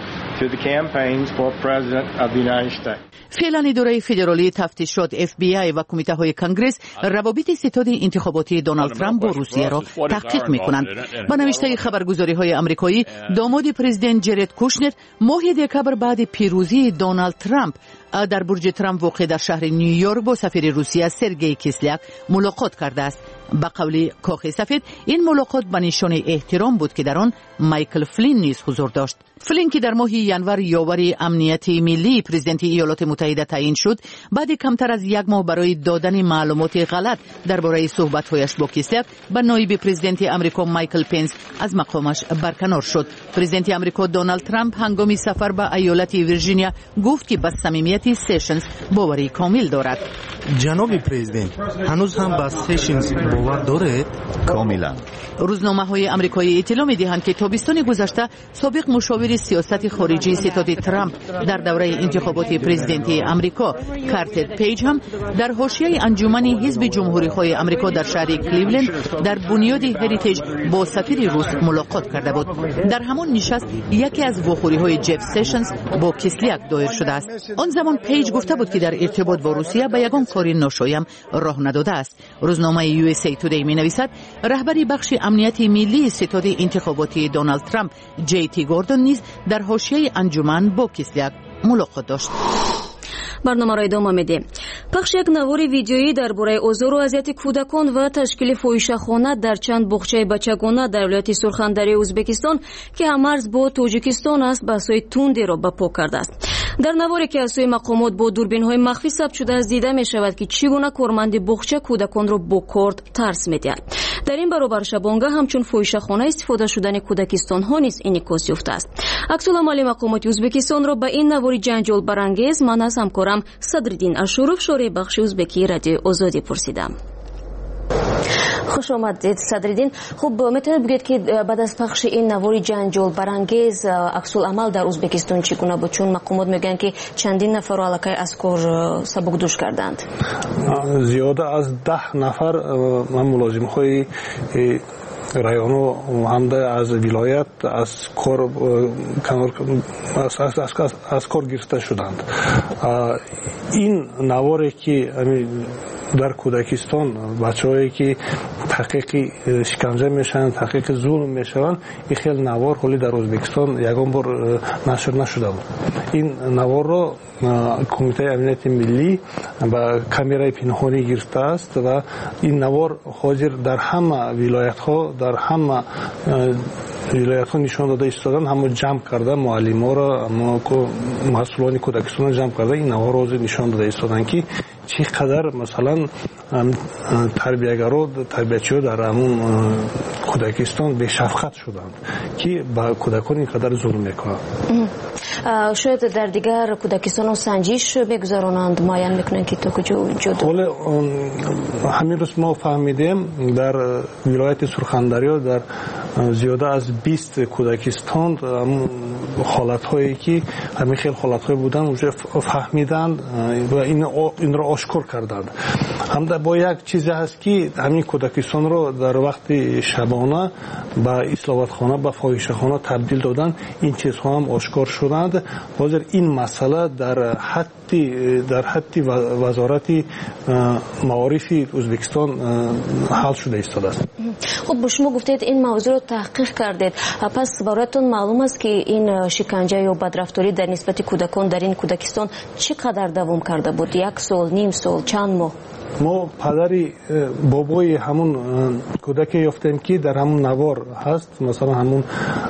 فعلا اداره فدرالی تفتیشات اف بی آی و کمیته های کنگرس روابط ستاد انتخاباتی دونالد ترامپ با روسیه را تحقیق می کنند. با نوشته خبرگزاری های آمریکایی، داماد پرزیدنت جرد کوشنر ماه دکبر بعد پیروزی دونالد ترامپ در برج ترامپ واقع در شهر نیویورک با سفیر روسیه سرگئی کیسلیاک ملاقات کرده است. به قول کاخ سفید این ملاقات به نشان احترام بود که در آن مایکل فلین نیز حضور داشت. فلین که در ماه ینور یاور امنیتی ملی پرزیدنت ایالات متحده تعیین شد، بعد کمتر از یک ماه برای دادن معلومات غلط درباره صحبت‌هایش با کیسلیاک به نایب پرزیدنت آمریکا مایکل پنس از مقامش برکنار شد. پرزیدنت آمریکا دونالد ترامپ هنگام سفر به ایالت ویرجینیا گفت که به صمیمیت سیشنز باوری کامل دارد. جناب پرزیدنت هنوز هم به سیشنز باور دارید؟ کاملا. روزنامه‌های آمریکایی اطلاع می‌دهند که تابستان گذشته سابق مشاور سیاست خارجی ستاد ترامپ در دوره انتخابات پرزیدنتی آمریکا کارتر پیج هم در حاشیه انجمن حزب جمهوری‌خواه آمریکا در شهر کلیولند در بنیاد هریتیج با سفیر روس ملاقات کرده بود. در همان نشست یکی از واخوری‌های جف سیشنز با کیسلیاک دایر شده است. آن زمان پیج گفته بود که در ارتباط با روسیه به یگان کاری ناشایم راه نداده است. روزنامه یو اس ای تودی می‌نویسد رهبری بخش امنیتی ملی ستاد انتخاباتی دونالد ترامپ جی تی گوردن نیز در حاشیه انجمن با کیسلیاک ملاقات داشت. برنامه را ادامه میدیم. پخش یک نوار ویدیویی درباره آزار و اذیت کودکان و تشکیل فاحشه‌خانه در چند باغچه بچگانه در ولایت سرخندری ازبکستان که همرز با تاجیکستان است بحث‌های تندی را برپا کرده است. در نواری که از سوی مقامات با دوربین‌های مخفی ثبت شده است دیده می‌شود که چگونه کارمند باغچه کودکان را با کارد ترس می‌دهد. در این برابر شبانگاه همچون فاحشه‌خانه استفاده شدن کودکستان‌ها نیز انعکاس یافته است. عکس‌العمل مقامات ازبکستان را به این نواری جنجال برانگیز من از همکارم صدرالدین اشورов شورای بخش ازبکی رادیو آزادی پرسیدم. خوش آمدید صدرالدین. خب میتونید بگید که بعد از پخش این نواری جنجال برانگیز عکس‌العمل در ازبکستان چگونه بود؟ چون مقامات میگن که چندین نفر را علاقه از کار سبکدوش کردند. زیاده از ده نفر من ملازم‌های رایون و همده از ولایت از کار از, از, از, از کار گرفته شدند. این نواری که در کودکستان بچه‌هایی که تحقیق شکنجه میشن، تحقیق ظلم میشن، این خیلی نوار حالی در ازبکستان یگان بار نشر نشده بود. این نوار رو کمیته امنیت ملی با کامرای پنهانی گرفته است و این نوار حاضر در همه ولایت ها در همه ولایت ها نشان داده ایستادن، همه جمع کرده معلم ها را، همه مسئولان کودکستان جمع کرده این نوار رو نشان داده ایستادن که چی قدر مثلا تربیه‌گرا تربیتچی‌ها در همون کودکستان به شفقت شدند که با کودکان اینقدر ظلم میکنند. شاید در دیگر کودکستان سنجش بگذارانند، معین میکنن که تو کجا جدا. ولی همین روز ما فهمیدیم در ولایت سرخندریا در زیاده از بیست کودکستان حالت‌هایی که همین خیلی حالت‌های بودن اونجا فهمیدند و این این را آشکار کردند. هم با یک چیزی هست که همین کودکستان رو در وقت شبانه به اصلاحاتخانه به فاحشه‌خانه تبدیل دادن. این چیزها هم آشکار شدند. حاضر این مسئله در حد در حد وزارت معارف ازبکستان حل شده ایستاده است. خب شما گفتید این موضوع رو تحقیق کردید، پس برایتون معلوم است که این شکنجه یا بدرفتاری در نسبت کودکان در این کودکستان چقدر دوام کرده بود؟ یک سال، نیم سال، چند ماه؟ ما پدری بابای همون کودکی یافتیم که در همون نوار هست، مثلا همون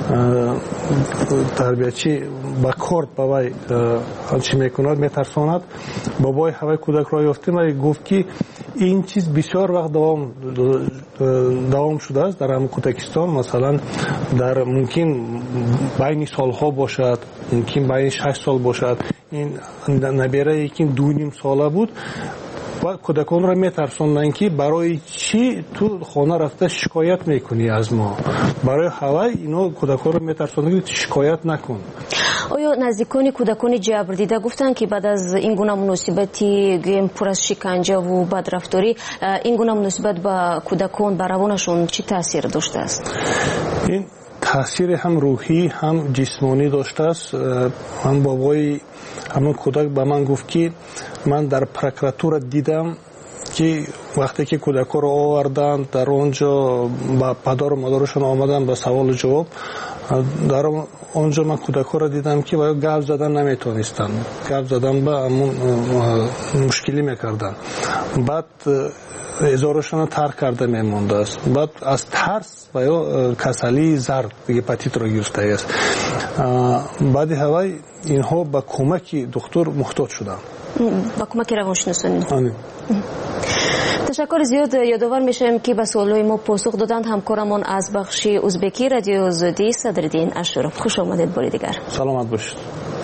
تربیتچی با کارت بابای چی میکند میترساند. بابای هوای کودک را یافتیم و گفت که این چیز بسیار وقت دوام دوام شده است در همون کودکستان. مثلا در ممکن بین سالها باشد، ممکن بین شش سال باشد. این نبیره یکی دو نیم ساله بود و کودکان را میترساندن که برای چی تو خانه رفته شکایت میکنی از ما؟ برای هوای اینا کودکان را میترساندن که شکایت نکن. آیا نزدیکان کودکان جبر دیده گفتن که بعد از این گونه مناسبتی پر از شکنجه و بدرفتاری این گونه مناسبت با کودکان بر روانشون چی تاثیر داشته است؟ این تاثیر هم روحی هم جسمانی داشته است. من بابای همون کودک به من گفت که من در پروکراتور دیدم که وقتی که کودکان رو آوردن در اونجا با پدر و مادرشون آمدن به سوال جواب، در اونجا من کودکان رو دیدم که باید گپ زدن نمیتونستن، گپ زدن با همون مشکلی میکردن. بعد ازارشون ترک کرده میمونده است. بعد از ترس و یا کسلی زرد هپاتیت را گرفته است. بعد هوای اینها با کمک دکتر محتاج شدن، با کمک روانشناسانی. تشکر زیاد. یادآور میشم که به سوالای ما پاسخ دادند همکارمان از بخش ازبکی رادیو آزادی صدرالدین اشرف. خوش آمدید بار دیگر. سلامت باشید.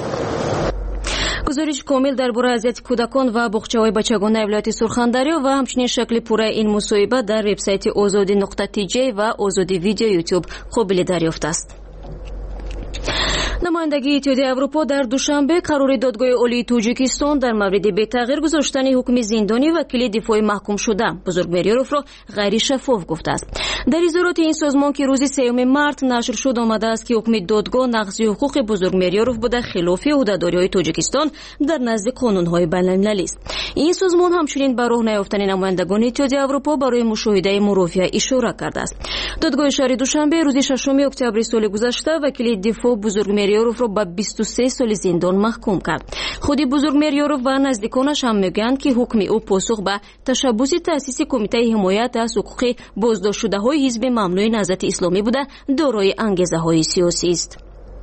گزارش کامل درباره اذیت کودکان و باغچه‌های بچگانه ولایت سرخندریا و همچنین شکل پوره این مصاحبه در وبسایت آزادی نقطه تی جی و آزادی ویدیو یوتیوب قابل دریافت است. نمایندگی اتحادیه اروپا در دوشنبه قرار دادگاه عالی تاجیکستان در مورد به تغییر گذاشتن حکم زندانی وکیل دفاع محکوم شده بزرگمریاروف را غیر شفاف گفته است. در اظهارات این سازمان که روز سوم مارس نشر شد آمده است که حکم دادگاه نقض حقوق بزرگمریاروف بوده، خلاف عهدهداری‌های تاجیکستان در نزد قانون‌های بین‌المللی است. این سازمان همچنین به راه نیافتن نمایندگان اتحادیه اروپا برای مشاهده مرافعه اشاره کرده است. دادگاه شهر دوشنبه روز ششم اکتبر سال گذشته وکیل دفاع بزرگمریاروف را به بیست و سه سال زندان محکوم کرد. خودی بزرگمریاروف و نزدیکانش هم میگویند که حکم او پاسخ به تشبث تأسیس کمیته حمایت از حقوق بازداشت‌شده‌های حزب ممنوع نهضت اسلامی بوده دارای انگیزه‌های سیاسی است.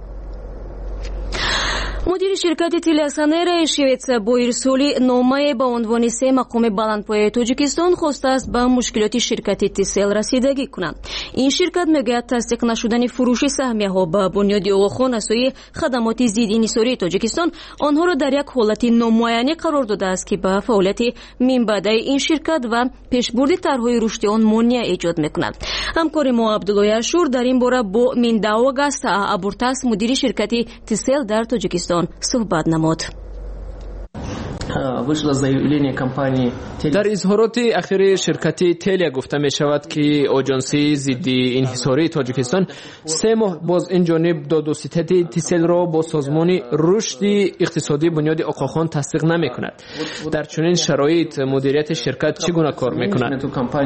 مدیر شرکت تلسانر شویتس با ارسال نامه با عنوان سه مقام بلندپایه تاجیکستان خواسته است به مشکلات شرکت تیسل رسیدگی کنند. این شرکت میگوید تصدیق نشدن فروش سهمیه‌ها به بنیاد آقاخان اساسی خدمات ضد انحصاری تاجیکستان آنها را در یک حالت نامعین قرار داده است که به فعالیت منبعدی این شرکت و پیشبرد طرح‌های رشد آن مانع ایجاد می‌کند. همکار ما عبدالله اشور در این باره با منداو گاستا ابورتاس مدیر شرکت تیسل در تاجیکستان صحبت نمود. در اظهارات اخیر شرکت تلیا گفته می شود که آژانسی ضد انحصاری تاجیکستان سه ماه باز این جانب داد و ستد تیسل را با سازمان رشد اقتصادی بنیاد آقاخان تصدیق نمی کند. در چنین شرایط مدیریت شرکت چگونه کار می کند؟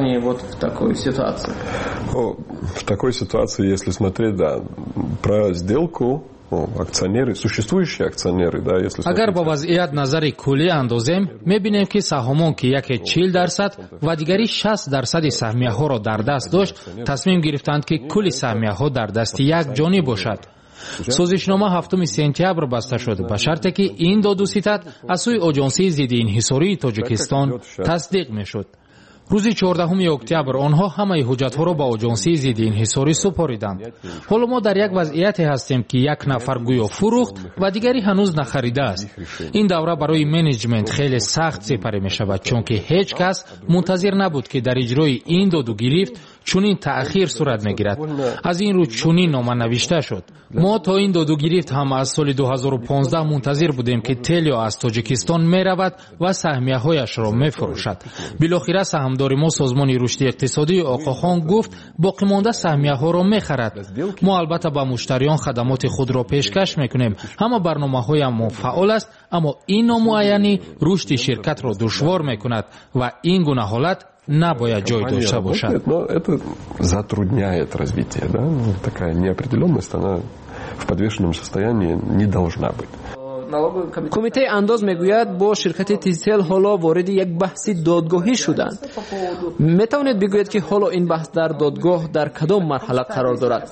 В такой ситуации, если смотреть, да, про сделку, акционеры, существующие акционеры, да, если اگر با وضعیت نظر کلی اندازیم میبینیم که سهامان که یکی چهل درصد و دیگری شصت درصد سهمیه ها را در دست داشت تصمیم گرفتند که کل سهمیه ها در دست یک جانی باشد. созишнома ҳафтуми сентябр баста шуд ба шарте ки ин доду ситат аз сӯи оҷонсии зидди инҳисории тоҷикистон тасдиқ мешуд. рӯзи чордаҳуми октябр онҳо ҳамаи ҳуҷҷатҳоро ба оҷонсии зидди инҳисорӣ супориданд. ҳоло мо дар як вазъияте ҳастем ки як нафар гӯё фурӯхт ва дигари ҳанӯз нахаридааст. ин давра барои менеҷмент хеле сахт сепарӣ мешавад, чунки ҳеҷ кас мунтазир набуд ки дар иҷрои ин доду гирифт чунин таъхир сурат мегирад. аз ин рӯ чунин нома навишта шуд. мо то ин доду гирифт ҳам аз соли ду ҳазору понздаҳ мунтазир будем ки телео аз тоҷикистон меравад ва саҳмияҳояшро мефурӯшад. билохира саҳмдори мо созмони рушди иқтисодии оқохон гуфт боқимонда саҳмияҳоро мехарад. мо албатта ба муштариён хадамоти худро пешкаш мекунем. ҳама барномаҳоямон фаъол аст, аммо ин номуайянӣ рушди ширкатро душвор мекунад ва ин гуна ҳолат набояд ҷой дошта бошад. Но это затрудняет развитие, да? Такая неопределенность, она в подвешенном состоянии не должна быть. кумитаи андоз мегӯяд бо ширкати тизтел ҳоло вориди як баҳси додгоҳӣ шуданд. метавонед бигӯед ки ҳоло ин баҳс дар додгоҳ дар кадом марҳала қарор дорад?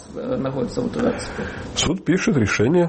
Суд пишет решение.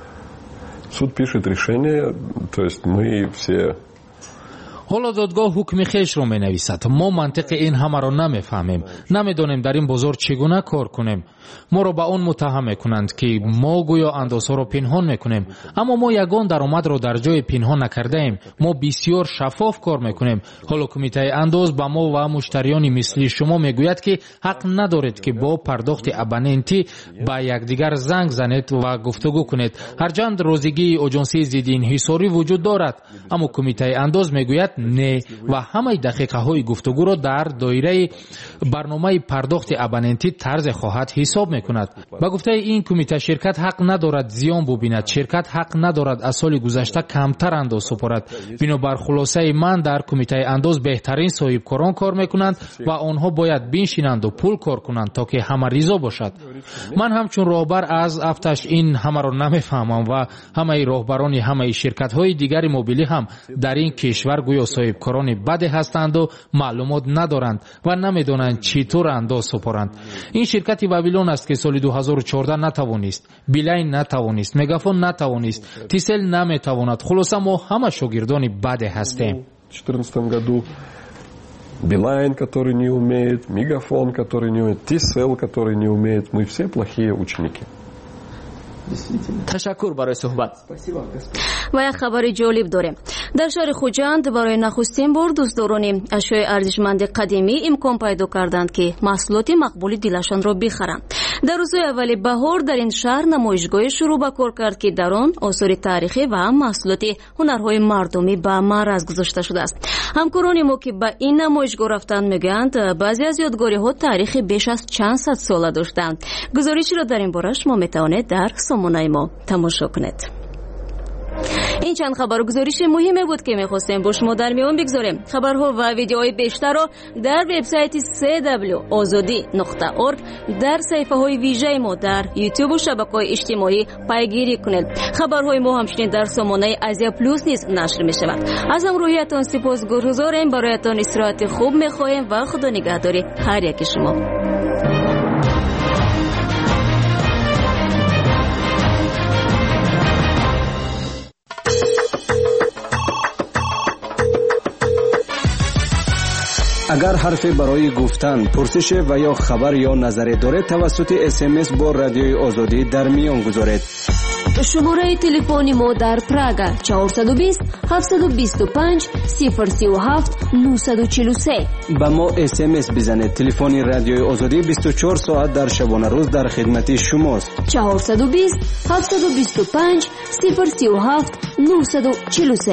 Суд пишет решение, то есть мы все ҳоло додгоҳ ҳукми хешро менависад. мо мантиқи ин ҳамаро намефаҳмем. намедонем дар ин бозор чӣ гуна кор кунем. моро ба он муттаҳам мекунанд ки мо гӯё андозҳоро пинҳон мекунем, аммо мо ягон даромадро дар ҷое пинҳон накардаем. мо бисьёр шаффоф кор мекунем. ҳоло кумитаи андоз ба мо ва муштариёни мисли шумо мегӯяд ки ҳақ надоред ки бо пардохти абонентӣ ба якдигар занг занед ва гуфтугӯ кунед. ҳарчанд розигии оҷонсии зидди инҳисорӣ вуҷуд дорад, аммо кумитаи андоз мегӯяд не ва ҳамаи дақиқаҳои гуфтугӯро дар доираи барномаи пардохти абонентӣ тарзе хоҳад ҳисоб мекунад. ба гуфтаи ин кумита ширкат ҳақ надорад зиён бубинад. ширкат ҳақ надорад аз соли гузашта камтар андоз супорад. бинобар хулосаи ман дар кумитаи андоз беҳтарин соҳибкорон кор мекунанд ва онҳо бояд биншинанду пул кор кунанд то ки ҳама ризо бошад. ман ҳамчун роҳбар аз афташ ин ҳамаро намефаҳмам ва ҳамаи роҳбарони ҳамаи ширкатҳои дигари мобилӣ ҳам дар ин кишвар гӯё соҳибкорони баде ҳастанду маълумот надоранд ва намедонанд чӣ тур андоз супоранд. ин ширкати вавилон аст ки соли ду ҳазору чордаҳ натавонист, билайн натавонист, мегафон натавонист, тисел наметавонад. хулоса мо ҳама шогирдони баде ҳастем. В две тысячи четырнадцатом году Билайн, который не умеет, Мегафон, который не умеет, Тисел, который не умеет. Мы все плохие ученики. ташаккур барои суҳбат. ва як хабари ҷолиб дорем. дар шаҳри хуҷанд барои нахустин бор дӯстдорони ашёи арзишманди қадимӣ имкон пайдо карданд ки маҳсулоти мақбули дилашонро бихаранд. дар рӯзҳои аввали баҳор дар ин шаҳр намоишгоҳе шурӯъ ба кор кард ки дар он осори таърихӣ ва маҳсулоти ҳунарҳои мардумӣ ба маъраз гузошта шудааст. ҳамкорони мо ки ба ин намоишгоҳ рафтанд мегӯянд баъзе аз ёдгориҳо таърихи беш аз чанд сад сола доштаанд. гузориширо дар ин бора шумо метавонед дар сомонаи мо тамошо кунед. ин чанд хабару гузориши муҳиме буд ки мехостем бо шумо дар миён бигзорем. хабарҳо ва видеоҳои бештарро дар вебсайти си дабл ю озодӣ нуқта орг, дар саҳифаҳои вижаи мо дар ютубу шабакаҳои иҷтимоӣ пайгирӣ кунед. хабарҳои мо ҳамчунин дар сомонаи азия плюс низ нашр мешавад. аз ҳамроҳиятон сипосгузорем. бароятон истироҳати хуб мехоҳем ва худо нигаҳдори ҳар яки шумо. агар ҳарфе барои гуфтан, пурсише ва ё хабар ё назаре доред, тавассути смс бо радиои озодӣ дар миён гузоред. шумораи телефони мо дар Прага чаҳорсаду бист ҳафтсаду бисту панҷ сифр сию ҳафт нӯҳсаду чилу се. ба мо смс бизанед. телефони радиои озодӣ бисту чор соат дар шабонарӯз дар хидмати шумост. чаҳорсаду бист ҳафтсаду бисту панҷ сифр сию ҳафт нӯҳсаду чилу се.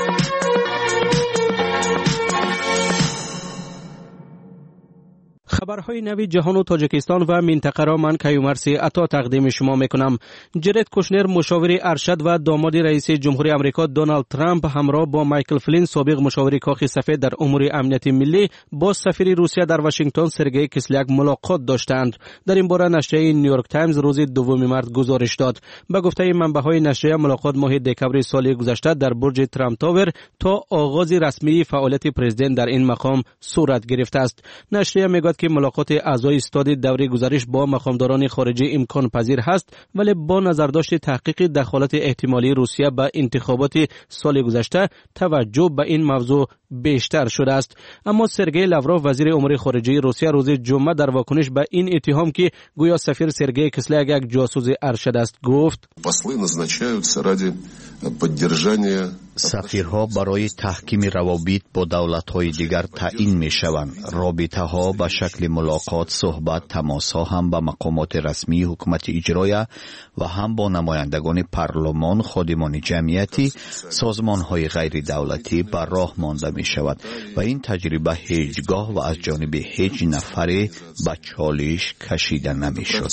خبرهای نوی جهان و تاجیکستان و منطقه را من کیومرث عطا تقدیم شما میکنم. جرد کوشنر مشاور ارشد و داماد رئیس جمهوری آمریکا دونالد ترامپ همراه با مایکل فلین سابق مشاور کاخ سفید در امور امنیت ملی با سفیر روسیه در واشنگتن سرگئی کسلیاک ملاقات داشتند. در این باره نشریه نیویورک تایمز روز دوم مارس گزارش داد. به گفته منبع‌های نشریه ملاقات ماه دکامبر سال گذشته در برج ترامپ تاور تا آغاز رسمی فعالیت پرزیدنت در این مقام صورت گرفته است. نشریه میگوید که ملاقات اعضای استاد دوره گزارش با مقامداران خارجی امکان پذیر هست، ولی با نظرداشت تحقیق دخالت احتمالی روسیه به انتخابات سال گذشته توجه به این موضوع بیشتر شده است. اما سرگئی لاوروف وزیر امور خارجه روسیه روز جمعه در واکنش به این اتهام که گویا سفیر سرگئی کسلیاک یک جاسوس ارشد است گفت: سفیرها برای تحکیم روابط با دولت‌های دیگر تعیین می‌شوند. رابطه‌ها به شکل ملاقات، صحبت، تماس‌ها هم با مقامات رسمی حکومت اجرایی و هم با نمایندگان پارلمان، خادمان جمعیتی، سازمان‌های غیر دولتی بر راه مانده می‌شود و این تجربه هیچگاه و از جانب هیچ نفری به چالش کشیده نمی‌شد.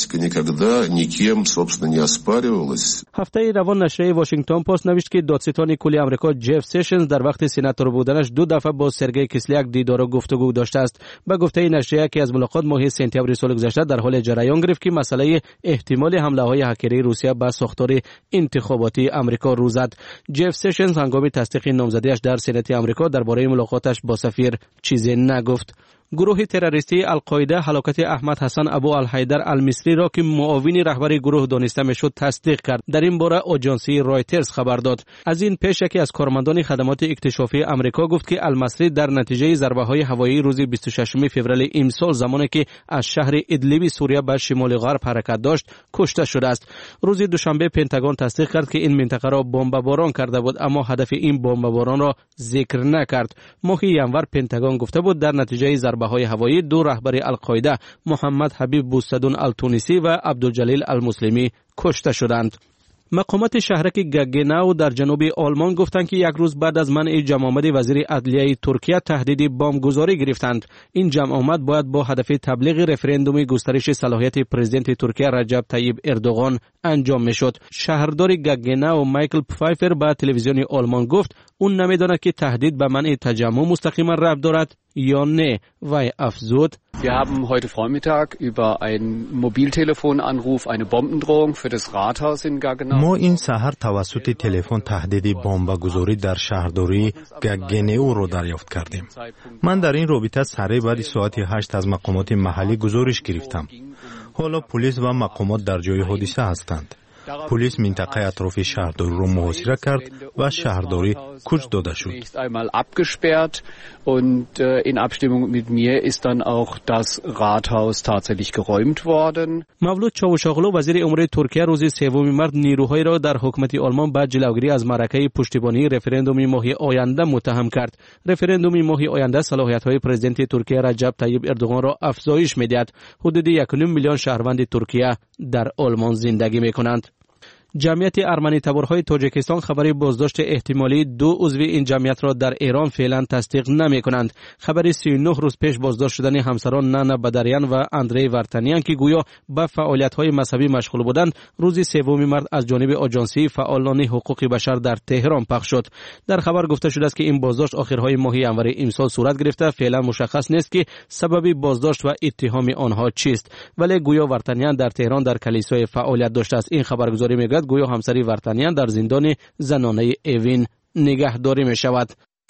هفته روان نشریه واشنگتن پست نوشت که دادستان کلی آمریکا جف سیشنز در وقت سناتور بودنش دو دفعه با سرگئی کسلیاک دیدار و گفتگو داشته است. به گفته نشریه که از ملاقات ماه سپتامبر سال گذشته در حال جریان گرفت که مسئله احتمال حمله های هکری روسیه به ساختار انتخاباتی آمریکا رو زد. جف سیشنز هنگام تصدیق نامزدیش در سنات آمریکا درباره ملاقاتش با سفیر چیزی نگفت. گروه تروریستی القاعده هلاکت احمد حسن ابو الحیدر المصری را که معاون رهبر گروه دانسته میشد تصدیق کرد. در این باره آژانسی رایترز خبر داد. از این پیش یکی از کارمندان خدمات اکتشافی آمریکا گفت که المصری در نتیجه ضربه‌های هوایی روز بیست و ششم فوریه امسال زمانی که از شهر ادلیب سوریه به شمال غرب حرکت داشت کشته شده است. روز دوشنبه پنتاگون تصدیق کرد که این منطقه را بمباران کرده بود، اما هدف این بمباران را ذکر نکرد. ماه ینور پنتاگون گفته بود در نتیجه ضربه های هوایی دو رهبر القاعده محمد حبیب بوستدون التونسی و عبدالجلیل المسلمی کشته شدند. مقامات شهرک گگناو در جنوب آلمان گفتند که یک روز بعد از منع جمع آمد وزیر عدلیه ترکیه تهدید بمبگذاری گرفتند. این جمع آمد باید با هدف تبلیغ رفراندوم گسترش صلاحیت پرزیدنت ترکیه رجب طیب اردوغان انجام میشد. شهردار گگناو مایکل پفایفر به تلویزیون آلمان گفت اون نمیداند که تهدید به منع تجمع مستقیما ربط دارد یا نه. و افزود: Wir haben heute Vormittag über einen Mobiltelefonanruf eine Bombendrohung für das Rathaus in Gaggenau. ما این سحر توسط تلفن تهدید بمبگذاری در شهرداری گگناو را دریافت کردیم. من در این رابطه سریع بعد ساعت هشت از مقامات محلی گزارش گرفتم. حالا پلیس و مقامات در جای حادثه هستند. پلیس منطقه اطراف شهرداری را محاصره کرد و شهرداری کوچ داده شد. einmal abgesperrt und in Abstimmung mit mir ist dann auch das Rathaus tatsächlich geräumt worden. مولود چاوشاغلو وزیر امور ترکیه روز سوم مارس نیروهای را در حکومت آلمان به جلوگیری از معرکه پشتیبانی رفراندوم ماه آینده متهم کرد. رفراندوم ماه آینده صلاحیت‌های پرزیدنت ترکیه رجب طیب اردوغان را افزایش می‌دهد. حدود یک و نیم میلیون شهروند ترکیه در آلمان زندگی می‌کنند. جمعیت ارمنی تبارهای تاجیکستان خبری بازداشت احتمالی دو عضو این جمعیت را در ایران فعلا تصدیق نمی کنند. خبری سی و نه روز پیش بازداشت شدن همسران نانا بدریان و اندری ورتانیان که گویا به فعالیت‌های مذهبی مشغول بودند روز سوم مارس از جانب آژانسی فعالان حقوق بشر در تهران پخش شد. در خبر گفته شده است که این بازداشت آخرهای ماه ژانویه امسال صورت گرفته. فعلا مشخص نیست که سبب بازداشت و اتهام آنها چیست، ولی گویا ورتانیان در تهران در کلیسای فعالیت داشته است. این خبرگزاری میگوید گویا همسری ورتانیان در زندان زنانه اوین نگهداری می شود.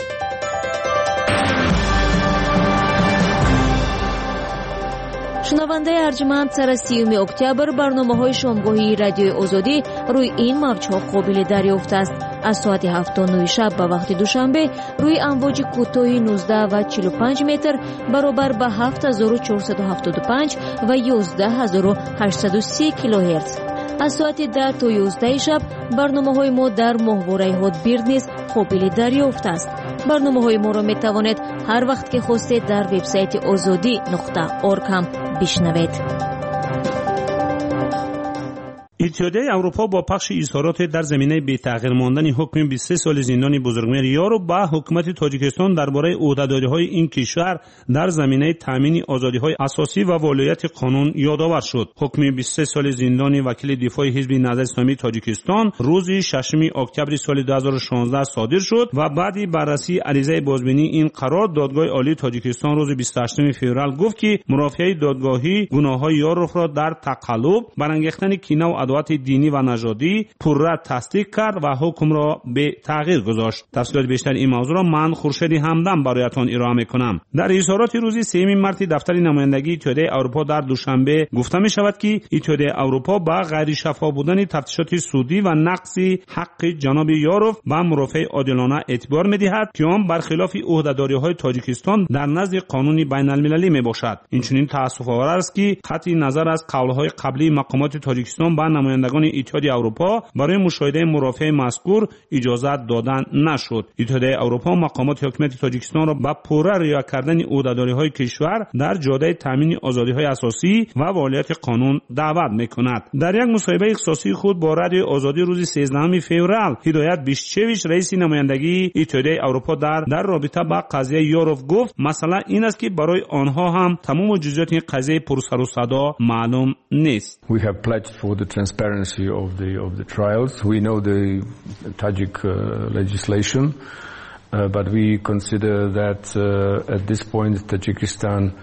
شنونده ارجمند، سر سیوم اکتبر برنامه‌های شامگاهی رادیوی آزادی روی این موج‌ها قابل دریافت است. از ساعت هفت و نه شب به وقت دوشنبه روی امواج کوتاه نوزده و چهل و پنج متر برابر به هفت هزار و چهارصد و هفتاد و پنج و یازده هزار و هشتصد و سی کیلوهرتز. از ساعت ده تا یازده شب برنامه‌های ما در ماهواره هاتبیرد نیز قابل دریافت است. برنامه‌های ما را می‌توانید هر وقت که خواستید در وبسایت آزادی نقطه اورگ هم بشنوید. اتحادیه اروپا با پخش اظهارات در زمینه بی تغییر ماندن حکم بیست و سه سال زندان بزرگمهر یارو به حکومت تاجیکستان درباره عهده‌داری‌های این کشور در زمینه تامین آزادی‌های اساسی و ولایت قانون یادآور شد. حکم بیست و سه سال زندان وکیل دفاع حزب نهضت اسلامی تاجیکستان روز ششم اکتبر سال دو هزار و شانزده صادر شد و بعد بررسی عریضه بازبینی این قرار دادگاه عالی تاجیکستان روز بیست و هشتم فوریه گفت که مرافعه دادگاهی گناه‌های یارو را در تقلب، برانگیختن کینه و عداوت دینی و نژادی پررد تصدیق کرد و حکم را به تغییر گذاشت. تفصیلات بیشتر این موضوع را من خورشید همدم برایتان ارائه میکنم. در اظهارات روز سوم مارس دفتر نمایندگی اتحادیه اروپا در دوشنبه گفته می شود که اتحادیه اروپا با غیر شفاف بودن تفتیشات سعودی و نقض حق جناب یاروف با مرافع عادلانه اعتبار می دهد که آن برخلاف عهده‌داری‌های تاجیکستان در نزد قانون بین المللی می باشد. اینچنین تأسف آور است که قطع نظر از قول‌های قبلی مقامات تاجیکستان با نمایندگان اتحادیه اروپا برای مشاهده مرافع مذکور اجازه دادن نشد. اتحادیه اروپا مقامات حکومت تاجیکستان را به پوره رعایت کردن عهده‌داری‌های کشور در جاده تامین آزادی‌های اساسی و والیت قانون دعوت می‌کند. در یک مصاحبه اختصاصی خود با رادیو آزادی روز سیزدهم فوریه هدایت بیشچویچ رئیس نمایندگی اتحادیه اروپا در در رابطه با قضیه یاروف گفت مسئله این است که برای آنها هم تمام جزئیات این قضیه پر سر و صدا معلوم نیست. We have pledged for the transparency of the of the trials. We know the Tajik uh, legislation, uh, but we consider that uh, at this point Tajikistan uh,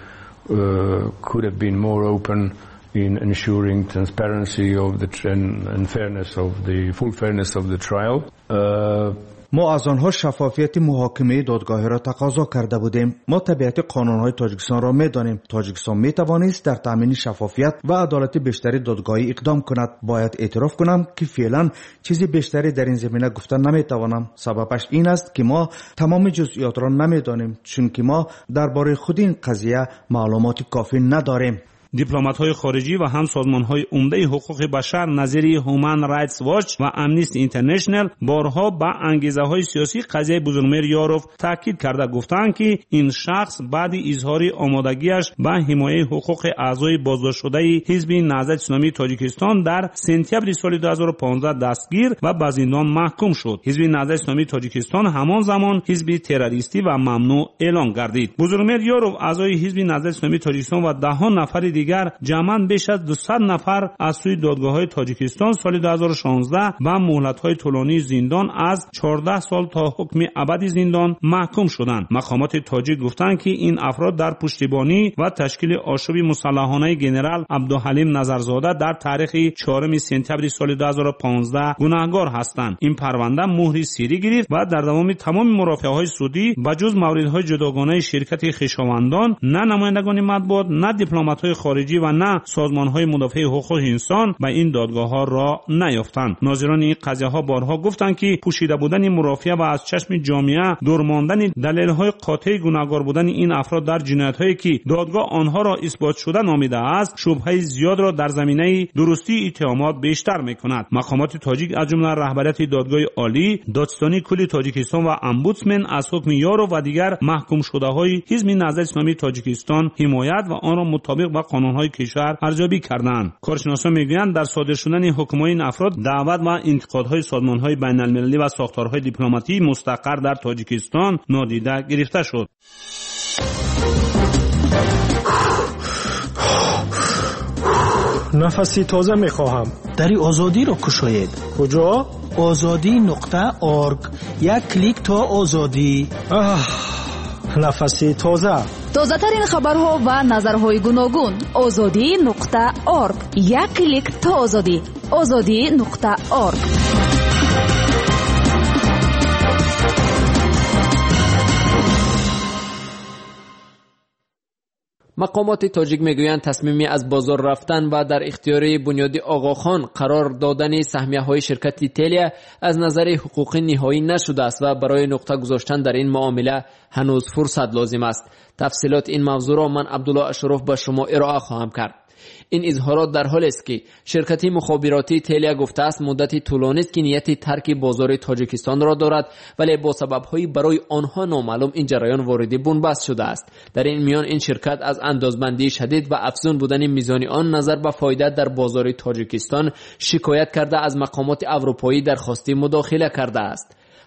could have been more open in ensuring transparency of the and, and fairness of the full fairness of the trial. Uh, ما از آنها شفافیت محاکمه دادگاهی را تقاضا کرده بودیم. ما طبیعت قانون‌های تاجیکستان را می‌دانیم. تاجیکستان می‌توانست در تامین شفافیت و عدالت بیشتری دادگاهی اقدام کند. باید اعتراف کنم که فعلا چیزی بیشتری در این زمینه گفتن نمی‌توانم. سببش این است که ما تمام جزئیات را نمی‌دانیم، چون که ما درباره خود این قضیه معلومات کافی نداریم. دیپلمات‌های خارجی و هم سازمان‌های عمده حقوق بشر نظیر هومن رایتس واچ و امنیستی اینترنشنال بارها با انگیزه‌های سیاسی قضیه بزرگمهر یاروف تاکید کرده گفتند که این شخص بعد اظهار آمادگیش به حمایت حقوق اعضای بازداشت شده حزب نهضت اسلامی تاجیکستان در سپتامبر سال دو هزار و پانزده دستگیر و به زندان محکوم شد. حزب نهضت اسلامی تاجیکستان همان زمان حزب تروریستی و ممنوع اعلام گردید. بزرگمهر یاروف اعضای حزب نهضت اسلامی تاجیکستان و ده نفر دیگر جمعاً بیش از دویست نفر از سوی دادگاه‌های تاجیکستان سال دو هزار و شانزده و مهلت‌های طولانی زندان از چهارده سال تا حکم ابدی زندان محکوم شدند. مقامات تاجیک گفتند که این افراد در پشتیبانی و تشکیل آشوب مسلحانه ژنرال عبدالحلیم نظرزاده در تاریخ چهارم سپتامبر سال دو هزار و پانزده گناهکار هستند. این پرونده مهر سری گرفت و در دوام تمام مرافعه‌های سعودی بجز موردهای جداگانه شرکت خویشاوندان نه نمایندگان مطبوعات نه دیپلمات‌های خارجی و نه سازمان‌های مدافع حقوق انسان به این دادگاه‌ها را نیافتند. ناظران این قضیه‌ها بارها گفتند که پوشیده بودن مرافعه و از چشم جامعه دور ماندن دلایل‌های قاطع گناهکار بودن این افراد در جنایت‌هایی که دادگاه آنها را اثبات شده نامیده است شبهه زیاد را در زمینه درستی اتهامات بیشتر می‌کند. مقامات تاجیک از جمله رهبریت دادگاه عالی، دادستانی کلی تاجیکستان و امبودسمن از حکم یاروف و دیگر محکوم شده‌های حزب نهضت اسلامی تاجیکستان حمایت و آن را مطابق با قانون‌های کشور ارزیابی کردند. کارشناسان میگویند در صادر شدن حکم‌های این افراد دعوت و انتقادهای سازمان‌های بین‌المللی و ساختارهای دیپلماتی مستقر در تاجیکستان نادیده گرفته شد. نفسی تازه میخواهم. دری آزادی را کشاید. کجا؟ آزادی نقطه ارگ. یک کلیک تا آزادی. آه. نفسی تازه. تازه ترین خبرها و نظرهای گوناگون. آزادی نقطه ارگ. یک کلیک تا آزادی. آزادی نقطه ارگ. مقامات تاجیک میگویند تصمیمی از بازار رفتن و در اختیار بنیادی آقاخان قرار دادن سهمیه‌های شرکت تلیا از نظر حقوقی نهایی نشده است و برای نقطه گذاشتن در این معامله هنوز فرصت لازم است. تفصیلات این موضوع را من عبدالله اشرف به شما ارائه خواهم کرد. این اظهارات در حالی است که شرکت مخابراتی تلیا گفته است مدتی طولانی است که نیت ترک بازار تاجیکستان را دارد، ولی با سبب‌های برای آنها نامعلوم این جریان وارد بنبست شده است. در این میان این شرکت از اندازبندی شدید و افزون بودن میزان آن نظر به فایده در بازار تاجیکستان شکایت کرده از مقامات اروپایی درخواستی مداخله کرده است.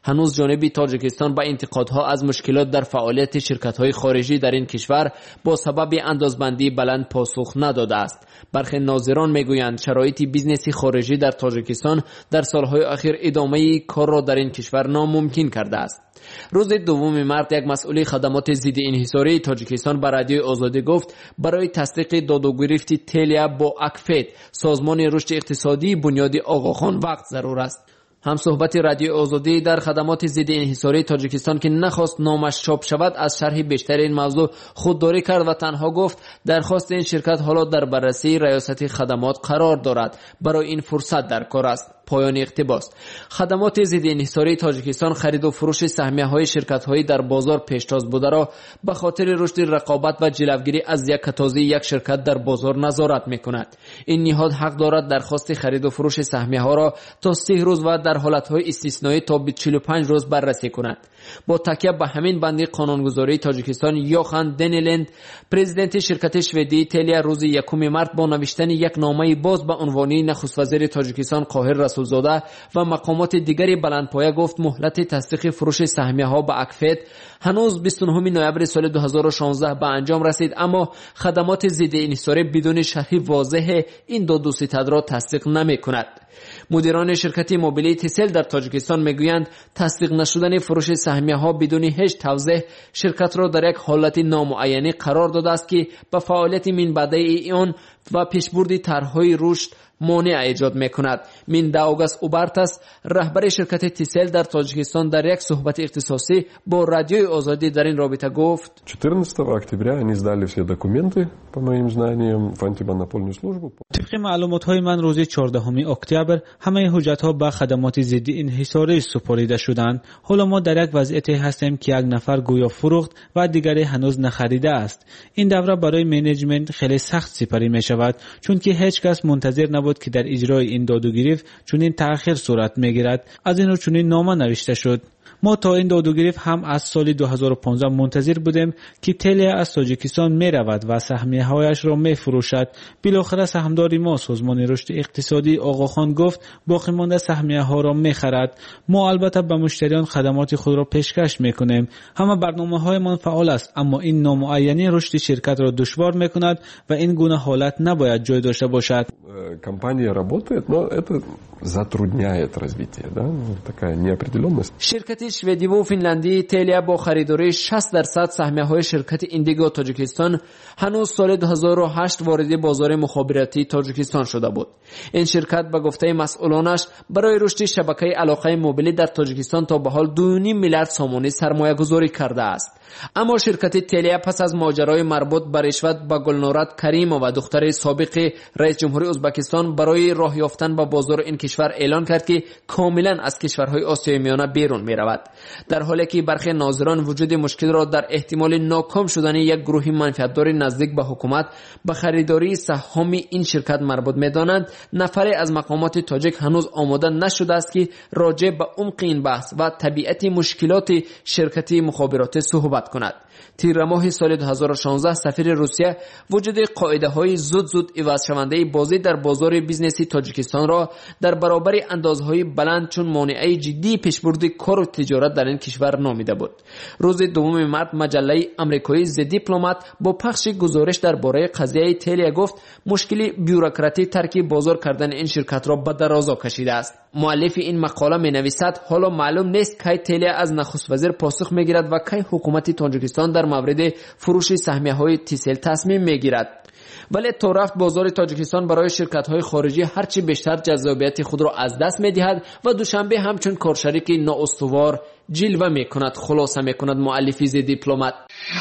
هنوز جانب تاجیکستان با انتقادها از مشکلات در فعالیت شرکت‌های خارجی در این کشور با سبب اندازبندی بلند پاسخ نداده است. برخی ناظران میگویند شرایط بیزنسی خارجی در تاجیکستان در سالهای اخیر ادامه کار را در این کشور ناممکن کرده است. روز دوم مارس یک مسئول خدمات ضد انحصاری تاجیکستان به رادیوی آزادی گفت برای تصدیق داد و گرفت تلیا با اکفت سازمان رشد اقتصادی بنیاد آقاخان وقت ضرور است. هم صحبت رادیو آزادی در خدمات ضد انحصاری تاجیکستان که نخواست نامش چاپ شود از شرح بیشتر این موضوع خودداری کرد و تنها گفت درخواست این شرکت حالا در بررسی ریاست خدمات قرار دارد، برای این فرصت در کار است. پایان اقتباس. خدمات ضد انحصاری تاجیکستان خرید و فروش سهمیه‌های شرکت‌های در بازار پیشتاز بوده را به خاطر رشد رقابت و جلوگیری از یک کتازی یک شرکت در بازار نظارت می‌کند. این نهاد حق دارد درخواست خرید و فروش سهمیه‌ها را تا سی روز و در حالت‌های استثنایی تا به چهل و پنج روز بررسی کند. با تکیه به همین بندی قانونگذاری تاجیکستان یوخان دنیلند پرزیدنت شرکت شوئدی تلیا روز یکم مارس با نوشتن یک نامه باز به عنوان نخست وزیر تاجیکستان قاهر رسولزاده و مقامات دیگری بلندپایه گفت مهلت تصدیق فروش سهمیه‌ها به اکفت هنوز بیست و نه نوامبر سال دو هزار و شانزده به انجام رسید، اما خدمات ضد انحصاری بدون شرح واضح این دو ستاد را تصدیق نمی‌کند. مدیران شرکت موبیلی تیسل در تاجیکستان میگویند تصدیق نشدن فروش سهمیه‌ها بدون هیچ توضیح شرکت را در یک حالت نامعینی قرار داده است که به فعالیت من بعدی آن و پیشبرد طرح‌های رشد مانع ایجاد میکند. من داوگاس اوبارتاس رهبر شرکت تیسل در تاجیکستان در یک صحبت اختصاصی با رادیوی آزادی در این رابطه گفت چهارده октября они сдали все документы по моим знаниям в антимонопольную службу. طبق معلومات‌های من روز چهاردهم اکتبر همه حجت‌ها به خدمات ضد انحصاری سپرده شدند. حالا ما در یک وضعیتی هستیم که یک نفر گویا فروخت و دیگری هنوز نخریده است. این دوره برای منیجمنت خیلی سخت سپری می‌شود، چون که هیچ کس منتظر نبود که در اجرای این داد و گریفت چنین تأخیر صورت می‌گیرد. از این رو چنین نامه نوشته شد. ما تا این داد و گریفت هم از سال دو هزار و پانزده منتظر بودیم که تلیا از تاجیکستان می رود و سهمیه‌هایش را می فروشد. بالاخره سهامدار ما سازمان رشد اقتصادی آقاخان گفت باقی مانده سهمیه‌ها را می خرد. ما البته به مشتریان خدمات خود را پیشکش می کنیم. همه برنامه‌های من فعال است، اما این نامعینی رشد شرکت را دشوار می کند و این گونه حالت نباید جای داشته باشد. Компания работает, но это затрудняет развитие, да? Такая неопределенность. شرکت شوئدی و فنلندی تلیا با خریداری شصت درصد سهمیه‌های شرکت ایندیگو تاجیکستان هنوز سال دو هزار و هشت وارد بازار مخابراتی تاجیکستان شده بود. این شرکت به گفته مسئولانش برای رشد شبکه علاقه موبیلی در تاجیکستان تا به حال دو و نیم میلیارد سومانی سرمایه گذاری کرده است. اما شرکت تلیا پس از ماجرای مربوط به رشوت با گلنورات کریمو و دختر سابق رئیس جمهوری ازبکستان برای راه یافتن به بازار این کشور اعلان کرد که کاملا از کشورهای آسیای میانه بیرون می رود، در حالی که برخی ناظران وجود مشکل را در احتمال ناکام شدن یک گروه منفعتدار نزدیک به حکومت به خریداری سهام این شرکت مربوط می دانند. نفری از مقامات تاجیک هنوز آماده نشده است که راجع به عمق این بحث و طبیعت مشکلات شرکت مخابراتی صحبت کند. تیر ماه سال دو هزار و شانزده سفیر روسیه وجود قاعده های زود زود عوض شونده بازی در بازار بیزنسی تاجیکستان را در برابر اندازهای بلند چون مانعه جدی پیشبرد کار و تجارت در این کشور نامیده بود. روز دوم مارس مجله آمریکایی The Diplomat با پخش گزارش درباره قضیه تلیا گفت مشکل بیوروکراتی ترک بازار کردن این شرکت را به درازا کشیده است. مؤلف این مقاله می نویسد حالا معلوم نیست کی تلیا از نخست وزیر پاسخ می گیرد و کی حکومت تاجیکستان در مورد فروش سهمیه‌های تیسل تصمیم می گیرد. ولی تا رفت بازار تاجیکستان برای شرکت‌های خارجی هرچی بیشتر جذابیت خود را از دست می‌دهد و دوشنبه همچون کارشریک نااستوار جلوه می‌کند. خلاصه می‌کند مؤلفی ز دیپلمات.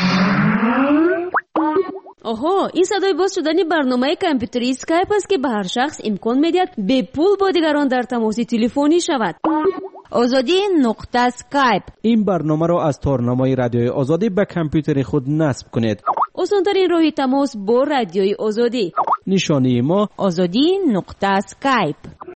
آها، این صدای باز شدن برنامه کامپیوتری اسکایپ است که به هر شخص امکان می‌دهد به پول با دیگران در تماس تلفنی شود. آزادی نقطه اسکایپ. این برنامه را از تارنمای رادیوی آزادی به کامپیوتر خود نصب کنید. آسان‌ترین راه تماس با رادیوی آزادی. نشانی ما آزادی نقطه اسکایپ.